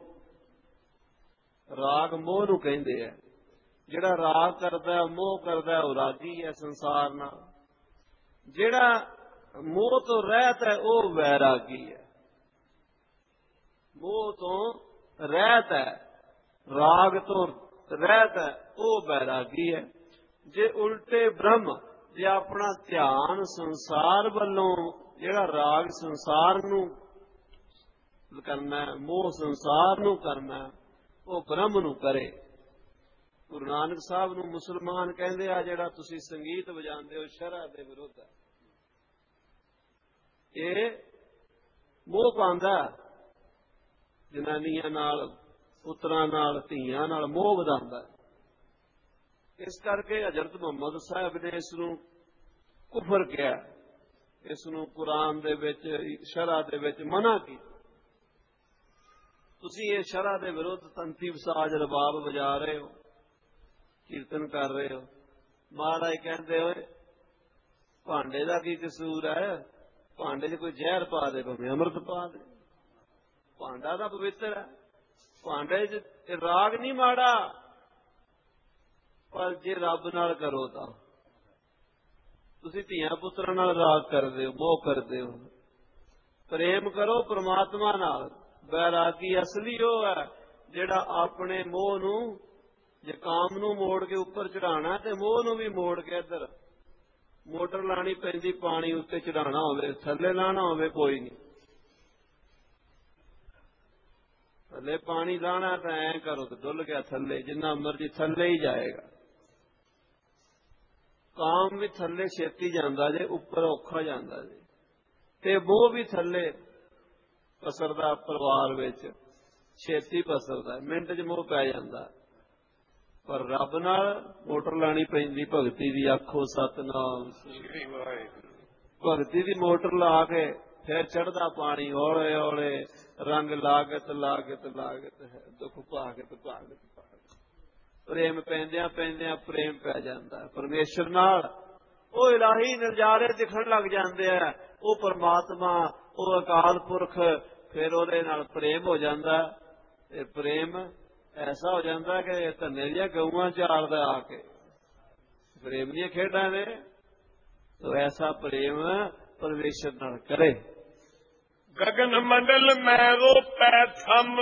ਰਾਗ ਮੋਹ ਨੂੰ ਕਹਿੰਦੇ ਆ। ਜਿਹੜਾ ਰਾਗ ਕਰਦਾ, ਮੋਹ ਕਰਦਾ, ਉਹ ਰਾਗੀ ਹੈ ਸੰਸਾਰ ਨਾਲ। ਜਿਹੜਾ ਮੋਹ ਤੋਂ ਰਹਿਤ ਹੈ ਉਹ ਵੈਰਾਗੀ ਹੈ। ਮੋਹ ਤੋਂ ਰਹਿਤ ਹੈ, ਰਾਗ ਤੋਂ ਰਹਿਤ ਹੈ, ਉਹ ਵੈਰਾਗੀ ਹੈ। ਜੇ ਉਲਟੇ ਬ੍ਰਹਮ ਜੇ ਆਪਣਾ ਧਿਆਨ ਸੰਸਾਰ ਵੱਲੋਂ ਜਿਹੜਾ ਰਾਗ ਸੰਸਾਰ ਨੂੰ ਕਰਨਾ, ਮੋਹ ਸੰਸਾਰ ਨੂੰ ਕਰਨਾ, ਉਹ ਬ੍ਰਹਮ ਨੂੰ ਕਰੇ। ਗੁਰੂ ਨਾਨਕ ਸਾਹਿਬ ਨੂੰ ਮੁਸਲਮਾਨ ਕਹਿੰਦੇ ਆ ਜਿਹੜਾ ਤੁਸੀਂ ਸੰਗੀਤ ਵਜਾਉਂਦੇ ਹੋ ਸ਼ਰਅ ਦੇ ਵਿਰੁੱਧ ਹੈ। ਇਹ ਮੋਹ ਪਾਉਂਦਾ ਜਨਾਨੀਆਂ ਨਾਲ, ਪੁੱਤਰਾਂ ਨਾਲ, ਧੀਆਂ ਨਾਲ ਮੋਹ ਵਧਾਉਂਦਾ। ਇਸ ਕਰਕੇ ਹਜ਼ਰਤ ਮੁਹੰਮਦ ਸਾਹਿਬ ਨੇ ਇਸ ਨੂੰ ਕੁਫਰ ਕਿਹਾ, ਇਸ ਨੂੰ ਕੁਰਾਨ ਦੇ ਵਿੱਚ ਸ਼ਰਅ ਦੇ ਵਿੱਚ ਮਨਾ ਕੀਤਾ। ਤੁਸੀਂ ਇਹ ਸ਼ਰਅ ਦੇ ਵਿਰੁੱਧ ਤੰਤੀ ਸਾਜ਼ ਰਬਾਬ ਵਜਾ ਰਹੇ ਹੋ, ਕੀਰਤਨ ਕਰ ਰਹੇ ਹੋ। ਮਹਾਰਾਜ ਕਹਿੰਦੇ ਹੋਏ ਭਾਂਡੇ ਦਾ ਕੀ ਕਸੂਰ ਹੈ, ਭਾਂਡੇ 'ਚ ਕੋਈ ਜ਼ਹਿਰ ਪਾ ਦੇ ਭਾਵੇਂ ਅੰਮ੍ਰਿਤ ਪਾ ਦੇ, ਭਾਂਡਾ ਤਾਂ ਪਵਿੱਤਰ ਹੈ। ਭਾਂਡੇ 'ਚ ਰਾਗ ਨਹੀਂ ਮਾੜਾ, ਪਰ ਜੇ ਰੱਬ ਨਾਲ ਕਰੋ ਤਾਂ ਤੁਸੀਂ ਧੀਆਂ ਪੁੱਤਰਾਂ ਨਾਲ ਰਾਗ ਕਰਦੇ ਹੋ, ਮੋਹ ਕਰਦੇ ਹੋ। ਪ੍ਰੇਮ ਕਰੋ ਪ੍ਰਮਾਤਮਾ ਨਾਲ। ਬੈਰਾਗੀ ਅਸਲੀ ਉਹ ਹੈ ਜਿਹੜਾ ਆਪਣੇ ਮੋਹ ਨੂੰ, ਜੇ ਕਾਮ ਨੂੰ ਮੋੜ ਕੇ ਉੱਪਰ ਚੜਾਉਣਾ ਤੇ ਮੋਹ ਨੂੰ ਵੀ ਮੋੜ ਕੇ ਇੱਧਰ ਮੋਟਰ ਲਾਣੀ ਪੈਂਦੀ, ਪਾਣੀ ਉੱਤੇ ਚੜਾਉਣਾ ਹੋਵੇ, ਥੱਲੇ ਲਾਣਾ ਹੋਵੇ ਕੋਈ ਨਹੀਂ। ਥੱਲੇ ਪਾਣੀ ਲਾਣਾ ਤਾਂ ਐਂ ਕਰੋ ਤੇ ਡੁੱਲ ਗਿਆ ਥੱਲੇ, ਜਿੰਨਾ ਮਰਜੀ ਥੱਲੇ ਹੀ ਜਾਏਗਾ। ਕਾਮ ਵੀ ਥੱਲੇ ਛੇਤੀ ਜਾਂਦਾ ਜੇ, ਉੱਪਰ ਔਖਾ ਜਾਂਦਾ ਜੇ। ਤੇ ਮੋਹ ਵੀ ਥੱਲੇ ਪਸਰਦਾ, ਪਰਿਵਾਰ ਵਿੱਚ ਛੇਤੀ ਪਸਰਦਾ, ਮਿੰਟ 'ਚ ਮੋਹ ਪੈ ਜਾਂਦਾ। ਪਰ ਰੱਬ ਨਾਲ ਮੋਟਰ ਲਾਣੀ ਪੈਂਦੀ ਭਗਤੀ ਦੀ। ਆਖੋ ਸਤਿਨਾਮ ਸ੍ਰੀ ਵਾਹਿਗੁਰੂ। ਭਗਤੀ ਦੀ ਮੋਟਰ ਲਾ ਕੇ ਫਿਰ ਚੜ੍ਹਦਾ ਪਾਣੀ ਹੌਲੇ ਹੌਲੇ, ਰੰਗ ਲਾਗਤ ਲਾਗਤ ਲਾਗਤ ਹੈ, ਦੁੱਖ ਭਾਗਤ ਭਾਗਤ ਭਾਗਤ। ਪ੍ਰੇਮ ਪੈਂਦਿਆਂ ਪੈਂਦਿਆਂ ਪ੍ਰੇਮ ਪੈ ਜਾਂਦਾ ਪਰਮੇਸ਼ਰ ਨਾਲ। ਉਹ ਇਲਾਹੀ ਨਜ਼ਾਰੇ ਦਿਖਣ ਲੱਗ ਜਾਂਦੇ ਆ। ਉਹ ਪਰਮਾਤਮਾ, ਉਹ ਅਕਾਲ ਪੁਰਖ, ਫਿਰ ਉਹਦੇ ਨਾਲ ਪ੍ਰੇਮ ਹੋ ਜਾਂਦਾ। ਇਹ ਪ੍ਰੇਮ ਐਸਾ ਹੋ ਜਾਂਦਾ ਕਿ ਧੰਨੇ ਦੀਆਂ ਗਊਆਂ ਚਾਰਦਾ ਆ ਕੇ। ਪ੍ਰੇਮ ਦੀਆਂ ਖੇਡਾਂ ਨੇ ਤੋ ਐਸਾ ਪ੍ਰੇਮ ਪਰਮੇਸ਼ਰ ਨਾਲ ਕਰੇ। ਗਗਨ ਮੰਡਲ ਮੈਂ ਰੋਪੈ ਥੰਮ,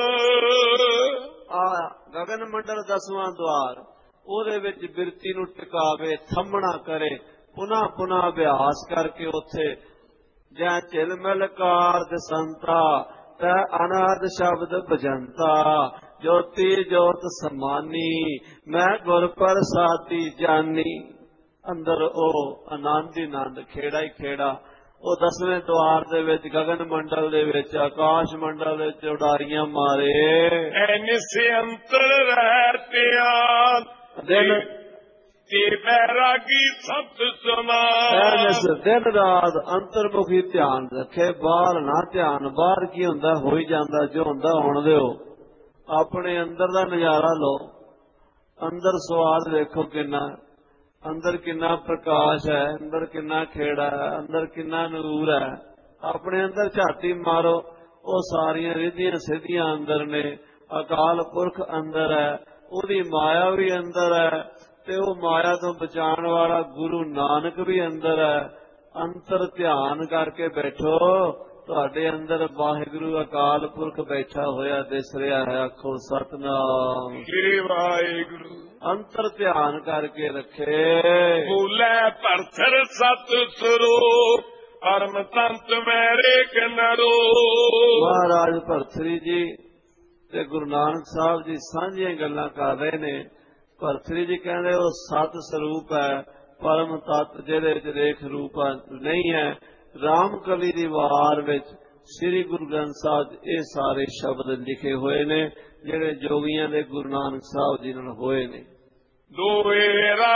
ਆ ਗਗਨ ਮੰਡਲ ਦਸਵਾਂ ਦੁਆਰ, ਉਹਦੇ ਵਿੱਚ ਬਿਰਤੀ ਨੂੰ ਟਿਕਾਵੇ, ਥੰਮਣਾ ਕਰੇ, ਪੁਨः ਪੁਨः ਅਭਿਆਸ ਕਰਕੇ ਉੱਥੇ ਜਾਂ ਝਿਲਮਿਲ ਕਾਰਜ ਸੰਤਾ ਤੈ ਅਨਾਦ ਸ਼ਬਦ ਭਜੰਤਾ, ਜੋਤੀ ਜੋਤ ਸਮਾਨੀ ਮੈਂ ਗੁਰ ਪ੍ਰਸਾਦੀ ਜਾਨੀ। ਅੰਦਰ ਉਹ ਆਨੰਦ ਹੀ ਆਨੰਦ, ਖੇੜਾ ਹੀ ਖੇੜਾ। ਉਹ ਦਸਵੇਂ ਦੁਆਰ ਦੇ ਵਿੱਚ ਗਗਨ ਮੰਡਲ ਦੇ ਵਿੱਚ, ਆਕਾਸ਼ ਮੰਡਲ ਦੇ ਵਿੱਚ ਉਡਾਰੀਆਂ ਮਾਰੇ। ਐਨਿਸ ਅੰਤਰ ਰਹਿਤਿਆਂ ਦਿਨ ਤੇ ਬੈਰਾਗੀ ਸਤ ਸਮਾਨ। ਐਨਿਸ ਦਿਨ ਰਾਤ ਅੰਤਰਮੁਖੀ ਧਿਆਨ ਰੱਖੇ, ਬਾਹਰ ਨਾ ਧਿਆਨ। ਬਾਹਰ ਕੀ ਹੁੰਦਾ, ਹੋ ਹੀ ਜਾਂਦਾ, ਜੋ ਹੁੰਦਾ ਹੋਣ ਦਿਓ। ਆਪਣੇ ਅੰਦਰ ਦਾ ਨਜ਼ਾਰਾ ਲਓ। ਅੰਦਰ ਸਵਾਦ ਵੇਖੋ ਕਿੰਨਾ, ਅੰਦਰ ਕਿੰਨਾ ਪ੍ਰਕਾਸ਼ ਹੈ, ਅੰਦਰ ਕਿੰਨਾ ਖੇੜਾ ਹੈ, ਅੰਦਰ ਕਿੰਨਾ ਨੂਰ ਹੈ। ਆਪਣੇ ਅੰਦਰ ਝਾਤੀ ਮਾਰੋ, ਉਹ ਸਾਰੀਆਂ ਰਿੱਧੀਆਂ ਸਿੱਧੀਆਂ ਅੰਦਰ ਨੇ। ਅਕਾਲ ਪੁਰਖ ਅੰਦਰ ਹੈ, ਉਹਦੀ ਮਾਇਆ ਵੀ ਅੰਦਰ ਹੈ, ਤੇ ਉਹ ਮਾਇਆ ਤੋਂ ਬਚਾਉਣ ਵਾਲਾ ਗੁਰੂ ਨਾਨਕ ਵੀ ਅੰਦਰ ਹੈ। ਅੰਤਰ ਧਿਆਨ ਕਰਕੇ ਬੈਠੋ, ਤੁਹਾਡੇ ਅੰਦਰ ਵਾਹਿਗੁਰੂ ਅਕਾਲ ਪੁਰਖ ਬੈਠਾ ਹੋਇਆ ਦਿਸ ਰਿਹਾ ਹੈ। ਆਖੋ ਸਤਿਨਾਮ ਸ੍ਰੀ ਵਾਹਿਗੁਰੂ। ਅੰਤਰ ਧਿਆਨ ਕਰਕੇ ਰੱਖੇ। ਬੋਲੇ ਭਰਥਰ ਸਤ ਸਰੂਪ, ਪਰਮ ਤੰਤ ਮੇਰੇ ਕਿਨਰੋ। ਮਹਾਰਾਜ ਭਰਥਰੀ ਜੀ ਤੇ ਗੁਰੂ ਨਾਨਕ ਸਾਹਿਬ ਜੀ ਸਾਂਝੀਆਂ ਗੱਲਾਂ ਕਰ ਰਹੇ ਨੇ। ਭਰਥਰੀ ਜੀ ਕਹਿੰਦੇ ਉਹ ਸਤ ਸਰੂਪ ਹੈ, ਪਰਮ ਤਤ ਜਿਹਦੇ ਵਿੱਚ ਰੇਖ ਰੂਪ ਨਹੀਂ ਹੈ। ਰਾਮਕਲੀ ਦੀ ਵਾਰ ਵਿੱਚ ਸ੍ਰੀ ਗੁਰੂ ਗ੍ਰੰਥ ਸਾਹਿਬ ਇਹ ਸਾਰੇ ਸ਼ਬਦ ਲਿਖੇ ਹੋਏ ਨੇ, ਜਿਹੜੇ ਜੋਗੀਆਂ ਦੇ ਗੁਰੂ ਨਾਨਕ ਸਾਹਿਬ ਜੀ ਨਾਲ ਹੋਏ ਨੇ। ਦੋਏਰਾ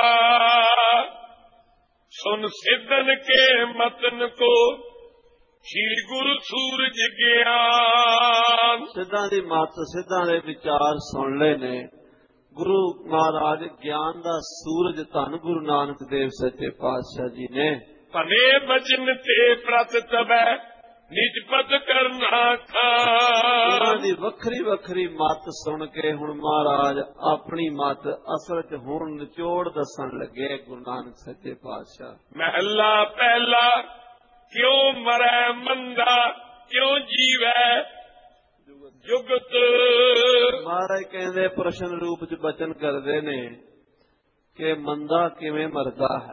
ਸੁਨ ਸਿੱਧਨ ਕੇ ਮਤਨ ਕੋ, ਸ੍ਰੀ ਗੁਰੂ ਸੂਰਜ ਗਿਆਨ। ਸਿੱਧਾਂ ਦੀ ਮੱਤ, ਸਿੱਧਾਂ ਦੇ ਵਿਚਾਰ ਸੁਣ ਲਏ ਨੇ ਗੁਰੂ ਮਹਾਰਾਜ। ਗਿਆਨ ਦਾ ਸੂਰਜ ਧੰਨ ਗੁਰੂ ਨਾਨਕ ਦੇਵ ਸੱਚੇ ਪਾਤਸ਼ਾਹ ਜੀ ਨੇ। ਭਲੇ ਬਚਨ ਤੇ ਪ੍ਰਤ ਤਬੈ ਨਿਜਪਤ ਕਰਨਾ ਖਾਨ। ਉਹਨਾਂ ਦੀ ਵੱਖਰੀ ਵੱਖਰੀ ਮੱਤ ਸੁਣ ਕੇ ਹੁਣ ਮਹਾਰਾਜ ਆਪਣੀ ਮੱਤ ਅਸਲ ਚ ਹੁਣ ਨਿਚੋੜ ਦੱਸਣ ਲੱਗੇ ਗੁਰੂ ਨਾਨਕ ਸੱਚੇ ਪਾਤਸ਼ਾਹ। ਮਹਿਲਾ ਪਹਿਲਾ ਕਿਉਂ ਮਰੈ ਮੰਦਾ, ਕਿਉਂ ਜੀਵੈ ਜੁਗਤ। ਮਹਾਰਾਜ ਕਹਿੰਦੇ ਪ੍ਰਸ਼ਨ ਰੂਪ ਚ ਬਚਨ ਕਰਦੇ ਨੇ ਕਿ ਮੰਦਾ ਕਿਵੇਂ ਮਰਦਾ ਹੈ।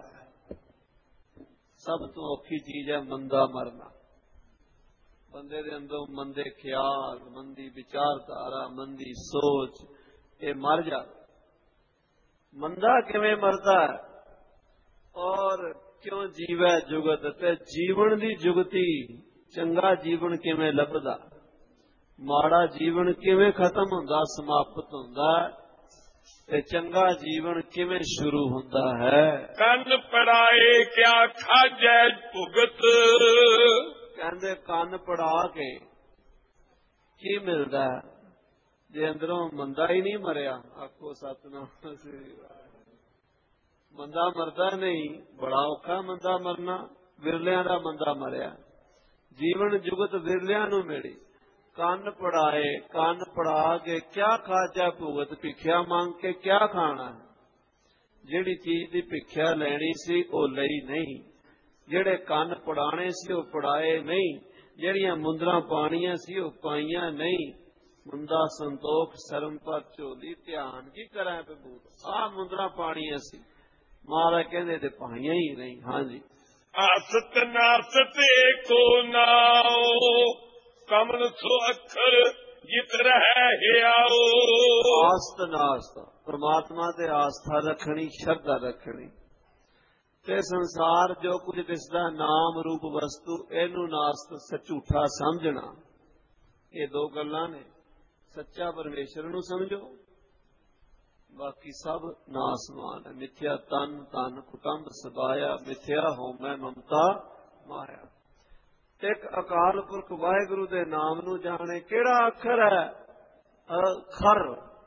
ਸਭ ਤੋਂ ਔਖੀ ਚੀਜ਼ ਹੈ ਮੰਦਾ ਮਰਨਾ। ਬੰਦੇ ਦੇ ਅੰਦਰੋਂ ਮੰਦੇ ਖਿਆਲ, ਮੰਦੀ ਵਿਚਾਰਧਾਰਾ, ਮੰਦੀ ਸੋਚ, ਇਹ ਮਰ ਜਾ। ਮੰਦਾ ਕਿਵੇਂ ਮਰਦਾ ਹੈ ਔਰ ਕਿਉਂ ਜੀਵੈ ਜੁਗਤ, ਤੇ ਜੀਵਨ ਦੀ ਜੁਗਤੀ, ਚੰਗਾ ਜੀਵਨ ਕਿਵੇਂ ਲੱਭਦਾ, ਮਾੜਾ ਜੀਵਨ ਕਿਵੇਂ ਖਤਮ ਹੁੰਦਾ, ਸਮਾਪਤ ਹੁੰਦਾ, ਤੇ ਚੰਗਾ ਜੀਵਨ ਕਿਵੇਂ ਸ਼ੁਰੂ ਹੁੰਦਾ ਹੈ। ਕੰਨ ਪੜਾਏ ਕਿਆ ਖਾਜੈ ਭੁਗਤ, ਕਹਿੰਦੇ ਕੰਨ ਪੜਾ ਕੇ ਕੀ ਮਿਲਦਾ ਜੇ ਅੰਦਰੋਂ ਮੰਦਾ ਹੀ ਨਹੀਂ ਮਰਿਆ। ਆਖੋ ਸਤਿਨਾਮ ਸ੍ਰੀ ਵਾਹਿਗੁਰੂ। ਮੰਦਾ ਮਰਦਾ ਨਹੀਂ, ਬੜਾ ਔਖਾ ਮੰਦਾ ਮਰਨਾ। ਵਿਰਲਿਆਂ ਦਾ ਮੰਦਾ ਮਰਿਆ। ਜੀਵਨ ਜੁਗਤ ਵਿਰਲਿਆਂ ਨੂੰ ਮਿਲੀ। ਕੰਨ ਪੜਾਏ, ਕੰਨ ਪੜਾ ਕੇ ਕਿਆ ਖਾਜਾ ਭੁਗਤ, ਭਿੱਖਿਆ ਮੰਗ ਕੇ ਕਿਆ ਖਾਣਾ ਹੈ। ਜਿਹੜੀ ਚੀਜ਼ ਦੀ ਭਿੱਖਿਆ ਲੈਣੀ ਸੀ ਉਹ ਲਈ ਨਹੀਂ, ਜਿਹੜੇ ਕੰਨ ਪੜਾਣੇ ਸੀ ਉਹ ਪੜਾਏ ਨਹੀਂ, ਜਿਹੜੀਆਂ ਮੁੰਦਰਾਂ ਪਾਣੀਆਂ ਸੀ ਉਹ ਪਾਈਆਂ ਨਹੀਂ। ਮੁੰਦਾ ਸੰਤੋਖ ਸ਼ਰਮ ਪਰ ਝੋਲੀ, ਧਿਆਨ ਕੀ ਕਰਾਂ ਪ੍ਰਭੂ। ਆਹ ਮੁੰਦਰਾਂ ਪਾਣੀਆਂ ਸੀ, ਮਹਾਰਾਜ ਕਹਿੰਦੇ ਤੇ ਪਾਈਆਂ ਹੀ ਨਹੀਂ। ਹਾਂਜੀ, ਆਸਤ ਨਾਸਤ ਏਕੋ ਨਾਉ, ਕਮਲ ਸੋ ਅੱਖਰ ਜਿਤ ਰਹਿ ਹਿਆਓ। ਆਸਤ ਨਾਸਤ, ਪਰਮਾਤਮਾ ਤੇ ਆਸਥਾ ਰੱਖਣੀ, ਸ਼ਰਧਾ ਰੱਖਣੀ। ਤੇ ਸੰਸਾਰ ਜੋ ਕੁਝ ਦਿਸਦਾ ਨਾਮ ਰੂਪ ਵਸਤੂ, ਇਹਨੂੰ ਨਾਸਤ ਝੂਠਾ ਸਮਝਣਾ। ਇਹ ਦੋ ਗੱਲਾਂ ਨੇ। ਸੱਚਾ ਪਰਮੇਸ਼ਰ ਨੂੰ ਸਮਝੋ, ਬਾਕੀ ਸਭ ਨਾਸਮਾਨ ਹੈ। ਮਿਥਿਆ ਤਨ ਤਨ ਕੁਟੰਬ ਸਬਾਇਆ, ਮਿਥਿਆ ਹੋਮੈ ਮਮਤਾ ਮਾਇਆ। ਇੱਕ ਅਕਾਲ ਪੁਰਖ ਵਾਹਿਗੁਰੂ ਦੇ ਨਾਮ ਨੂੰ ਜਾਣੇ। ਕਿਹੜਾ ਅੱਖਰ ਹੈ? ਖਰ,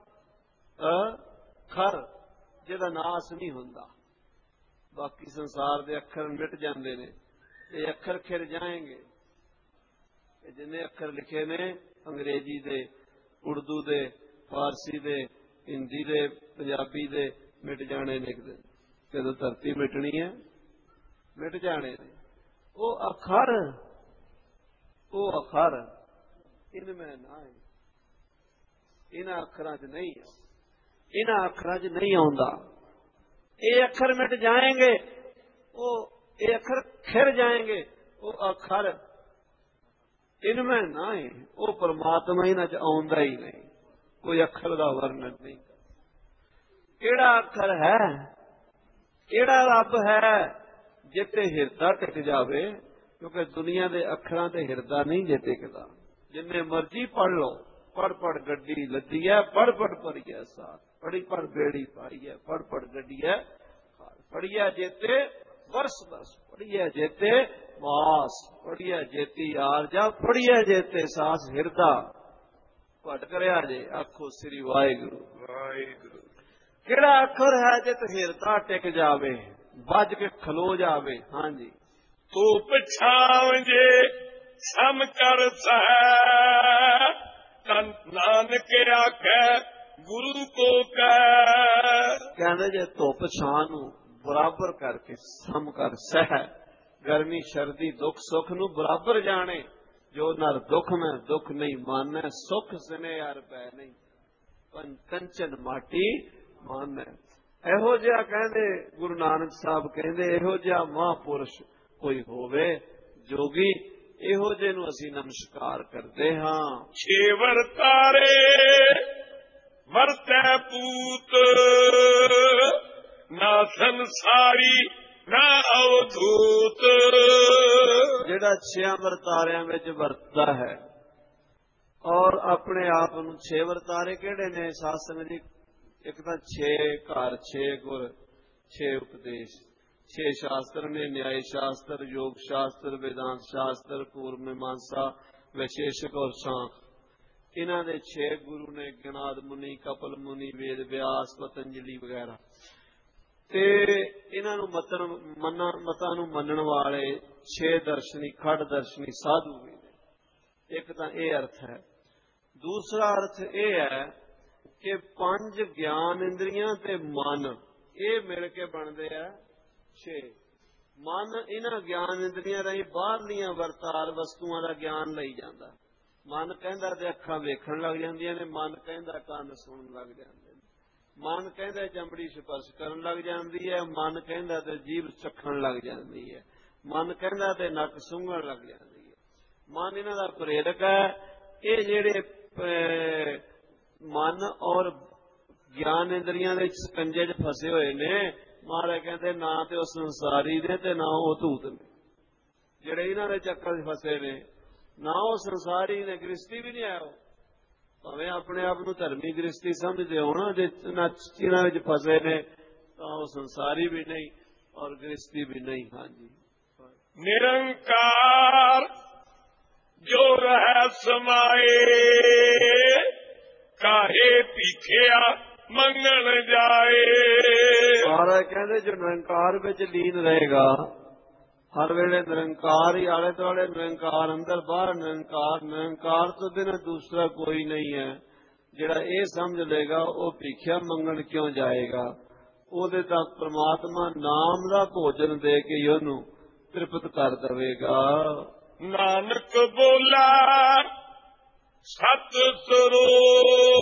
ਖਰ ਜਿਹਦਾ ਨਾਸ ਨਹੀਂ ਹੁੰਦਾ। ਬਾਕੀ ਸੰਸਾਰ ਦੇ ਅੱਖਰ ਮਿਟ ਜਾਂਦੇ ਨੇ, ਇਹ ਅੱਖਰ ਖਿਰ ਜਾਏਂਗੇ। ਜਿੰਨੇ ਅੱਖਰ ਲਿਖੇ ਨੇ ਅੰਗਰੇਜ਼ੀ ਦੇ, ਉਰਦੂ ਦੇ, ਫਾਰਸੀ ਦੇ, ਹਿੰਦੀ ਦੇ, ਪੰਜਾਬੀ ਦੇ, ਮਿਟ ਜਾਣੇ ਨੇ। ਜਦੋਂ ਧਰਤੀ ਮਿਟਣੀ ਹੈ ਮਿਟ ਜਾਣੇ ਨੇ। ਉਹ ਅੱਖਰ, ਉਹ ਅੱਖਰ ਇਨਮੇ ਨਾ, ਇਹਨਾਂ ਅੱਖਰਾਂ 'ਚ ਨਹੀਂ, ਇਹਨਾਂ ਅੱਖਰਾਂ 'ਚ ਨਹੀਂ ਆਉਂਦਾ। ਇਹ ਅੱਖਰ ਮਿਟ ਜਾਏंगे, ਉਹ ਇਹ ਅੱਖਰ ਖਿਰ ਜਾएंगे। ਉਹ ਅੱਖਰ ਇਨਮੇ ਨਾ, ਉਹ ਪਰਮਾਤਮਾ ਇਹਨਾਂ 'ਚ ਆਉਂਦਾ ਹੀ ਨਹੀਂ। ਕੋਈ ਅੱਖਰ ਦਾ ਵਰਣਨ ਨਹੀਂ। ਕਿਹੜਾ ਅੱਖਰ ਹੈ, ਕਿਹੜਾ ਰੱਬ ਹੈ ਜਿੱਤੇ ਹਿਰਦਾ ਟਿਕ ਜਾਵੇ। ਕਿਉਂਕਿ ਦੁਨੀਆ ਦੇ ਅੱਖਰਾਂ ਤੇ ਹਿਰਦਾ ਨਹੀਂ ਜੇ ਟਿਕਦਾ। ਜਿੰਨੇ ਮਰਜ਼ੀ ਪੜ੍ਹ ਲਓ, ਪੜ ਪੜ ਗੱਡੀ ਲੱਦੀ ਹੈ, ਪੜ ਪੜ ਪੜੀਐ ਸਾਥ, ਪੜੀ ਪੜ ਬੇੜੀ ਪਾਈ ਹੈ, ਪੜ ਪੜ ਗੱਡੀ ਹੈ, ਪੜੀਐ ਜੇਤੇ ਵਰਸ ਵਰਸ, ਪੜੀਐ ਜੇਤੇ ਵਾਸ, ਪੜੀਐ ਜੇਤੀ ਆਰਜਾ, ਪੜੀਐ ਜੇਤੇ ਸਾਸ। ਹਿਰਦਾ ਭਟਕ ਰਿਹਾ ਜੇ। ਆਖੋ ਸ੍ਰੀ ਵਾਹਿਗੁਰੂ ਵਾਹਿਗੁਰੂ। ਕਿਹੜਾ ਅੱਖਰ ਹੈ ਜਿਤ ਹਿਰਦਾ ਟਿਕ ਜਾਵੇ, ਵੱਜ ਕੇ ਖਲੋ ਜਾਵੇ। ਹਾਂਜੀ, ਧੂਪ ਛਾਵ ਜੇ ਸਮ ਕਰ ਸਹਿ, ਤਨ ਨਾਨਕ ਆਖੈ ਗੁਰੂ ਕੋ ਕਹਿ। ਕਹਿੰਦੇ ਜੇ ਧੁੱਪ ਛਾਂ ਨੂੰ ਬਰਾਬਰ ਕਰਕੇ ਸਮ ਕਰ ਸਹਿ, ਗਰਮੀ ਸਰਦੀ ਦੁੱਖ ਸੁੱਖ ਨੂੰ ਬਰਾਬਰ ਜਾਣੇ। ਜੋ ਨਰ ਦੁੱਖ ਮੈਂ ਦੁੱਖ ਨਹੀਂ ਮਾਨੈ, ਸੁਖ ਸਨੇ ਹਰ ਪੈ ਨਹੀਂ, ਪਨ ਕੰਚਨ ਮਾਟੀ ਮਾਨੈ। ਇਹੋ ਜਿਹਾ ਕਹਿੰਦੇ ਗੁਰੂ ਨਾਨਕ ਸਾਹਿਬ ਕਹਿੰਦੇ, ਇਹੋ ਜਿਹਾ ਮਹਾਂਪੁਰਸ਼ ਕੋਈ ਹੋਵੇ ਜੋਗੀ, ਇਹੋ ਜਿਹੇ ਨੂੰ ਅਸੀਂ ਨਮਸਕਾਰ ਕਰਦੇ ਹਾਂ। ਛੇ ਵਰਤਾਰੇ ਵਰਤੈ ਪੂਤ, ਨਾ ਸੰਸਾਰੀ ਨਾ ਅਵਧੂਤ। ਜਿਹੜਾ ਛਿਆਂ ਵਰਤਾਰਿਆਂ ਵਿੱਚ ਵਰਤਦਾ ਹੈ ਔਰ ਆਪਣੇ ਆਪ ਨੂੰ, ਛੇ ਵਰਤਾਰੇ ਕਿਹੜੇ ਨੇ ਸਾਸਤ੍ਰ ਦੀ? ਇੱਕ ਤਾਂ ਛੇ ਘਰ, ਛੇ ਗੁਰ, ਛੇ ਉਪਦੇਸ਼, ਛੇ ਸ਼ਾਸਤਰ ਨੇ। ਨਿਆਇ ਸ਼ਾਸਤਰ, ਯੋਗ ਸ਼ਾਸਤਰ, वेदांत शास्त्र, पूर्व मीमांसा, वैशेषिक और सांख। इन्हां दे छे गुरु ने, गणाद मुनि, कपिल मुनि, वेद व्यास, पतंजलि वगैरह। ते इन्हां नूं मतन मन्ना मतां नूं मनण वाले छे दर्शनी, खड़ दर्शनी साधु भी ने। एक तां इह अर्थ है। दूसरा अर्थ यह है कि पंज ज्ञान इंद्रियां ते मन, ये मिल के बनते हैं छे। मन इन्हां ज्ञान इंद्रियां राहीं बाहरलियां वरतार वस्तुआं दा ज्ञान लई जांदा। मन कहंदा ते अखां वेखण लग जांदियां ने, मन कहंदा कंन सुणन लग जांदे ने, ਮਨ ਕਹਿੰਦਾ ਚਮੜੀ ਸਪਰਸ਼ ਕਰਨ ਲੱਗ ਜਾਂਦੀ ਹੈ, ਮਨ ਕਹਿੰਦਾ ਤੇ ਜੀਭ ਚੱਖਣ ਲੱਗ ਜਾਂਦੀ ਹੈ, ਮਨ ਕਹਿੰਦਾ ਤੇ ਨੱਕ ਸੁੰਘਣ ਲੱਗ ਜਾਂਦੀ ਹੈ। ਮਨ ਇਹਨਾਂ ਦਾ ਪ੍ਰੇਰਕ ਹੈ। ਇਹ ਜਿਹੜੇ ਮਨ ਔਰ ਗਿਆਨ ਇੰਦਰੀਆਂ ਦੇ ਸਕੰਜੇ 'ਚ ਫਸੇ ਹੋਏ ਨੇ, ਮਹਾਰਾਜ ਕਹਿੰਦੇ ਨਾ ਤੇ ਉਹ ਸੰਸਾਰੀ ਨੇ ਤੇ ਨਾ ਉਹ ਧੂਤ ਨੇ। ਜਿਹੜੇ ਇਹਨਾਂ ਦੇ ਚੱਕਰ 'ਚ ਫਸੇ ਨੇ, ਨਾ ਉਹ ਸੰਸਾਰੀ ਨੇ, ਗ੍ਰਸਤੀ ਵੀ ਨਹੀਂ ਆਇਆ। ਉਹ ਭਾਵੇਂ ਆਪਣੇ ਆਪ ਨੂੰ ਧਰਮੀ ਗ੍ਰਸਤੀ ਸਮਝਦੇ ਹੋਣ, ਜੇ ਇਹਨਾਂ ਵਿੱਚ ਫਸੇ ਨੇ ਤਾਂ ਉਹ ਸੰਸਾਰੀ ਵੀ ਨਹੀਂ ਔਰ ਗ੍ਰਸਤੀ ਵੀ ਨਹੀਂ। ਹਾਂਜੀ, ਨਿਰੰਕਾਰ ਜੋ ਰਹਿ ਸਮਾਏ, ਕਾਹੇ ਭੀਖਿਆ ਮੰਗਣ ਜਾਏ। ਮਹਾਰਾਜ ਕਹਿੰਦੇ ਜੋ ਨਿਰੰਕਾਰ ਵਿੱਚ ਲੀਨ ਰਹੇਗਾ, ਹਰ ਵੇਲੇ ਨਿਰੰਕਾਰ ਹੀ ਆਲੇ ਦੁਆਲੇ, ਨਿਰੰਕਾਰ ਅੰਦਰ ਬਾਹਰ, ਨਿਰੰਕਾਰ ਨਿਰੰਕਾਰ ਤੋਂ ਬਿਨਾਂ ਦੂਸਰਾ ਕੋਈ ਨਹੀਂ ਹੈ। ਜਿਹੜਾ ਇਹ ਸਮਝ ਲਏਗਾ ਉਹ ਭੀਖਿਆ ਮੰਗਣ ਕਿਉਂ ਜਾਏਗਾ। ਉਹਦੇ ਤੱਕ ਪ੍ਰਮਾਤਮਾ ਨਾਮ ਦਾ ਭੋਜਨ ਦੇ ਕੇ ਉਹਨੂੰ ਤ੍ਰਿਪਤ ਕਰ ਦੇਵੇਗਾ। ਨਾਨਕ ਬੋਲਾ ਸਤ ਸਰੂਪ,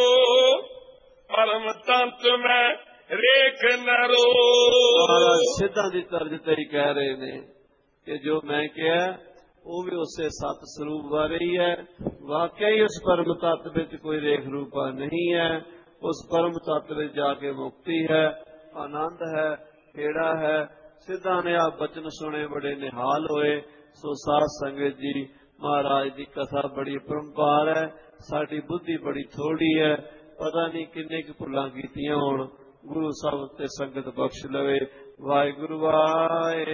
ਪਰਮ ਤੰਤ ਮੈਂ ਰੇਖ ਨਰੋ। ਮਹਾਰਾਜ ਸਿੱਧਾਂ ਦੀ ਤਰਜ ਤੇ ਹੀ ਕਹਿ ਰਹੇ ਨੇ ਕਿ ਜੋ ਮੈਂ ਕਿਹਾ ਉਹ ਵੀ ਉਸੇ ਸਤ ਸਰੂਪ ਬਾਰੇ ਹੀ ਹੈ। ਵਾਕਿਆ ਹੀ ਉਸ ਪਰਮ ਤੱਤ ਵਿੱਚ ਕੋਈ ਰੇਖ ਰੂਪਾ ਨਹੀਂ ਹੈ। ਉਸ ਪਰਮ ਤੱਤ ਵਿੱਚ ਜਾ ਕੇ ਮੁਕਤੀ ਹੈ, ਆਨੰਦ ਹੈ, ਖੇੜਾ ਹੈ। ਸਿੱਧਾਂ ਨੇ ਆਪ ਬਚਨ ਸੁਣੇ, ਬੜੇ ਨਿਹਾਲ ਹੋਏ। ਸੋ ਸਾਧ ਸੰਗਤ ਜੀ, ਮਹਾਰਾਜ ਦੀ ਕਥਾ ਬੜੀ ਪਰੰਪਾਰ ਹੈ, ਸਾਡੀ ਬੁੱਧੀ ਬੜੀ ਥੋੜੀ ਹੈ, ਪਤਾ ਨਹੀਂ ਕਿੰਨੇ ਕੁ ਭੁੱਲਾਂ ਕੀਤੀਆਂ ਹੋਣ। ਗੁਰੂ ਸਾਹਿਬ ਤੇ ਸੰਗਤ ਬਖਸ਼ ਲਵੇ। ਵਾਹਿਗੁਰੂ ਵਾਹਿ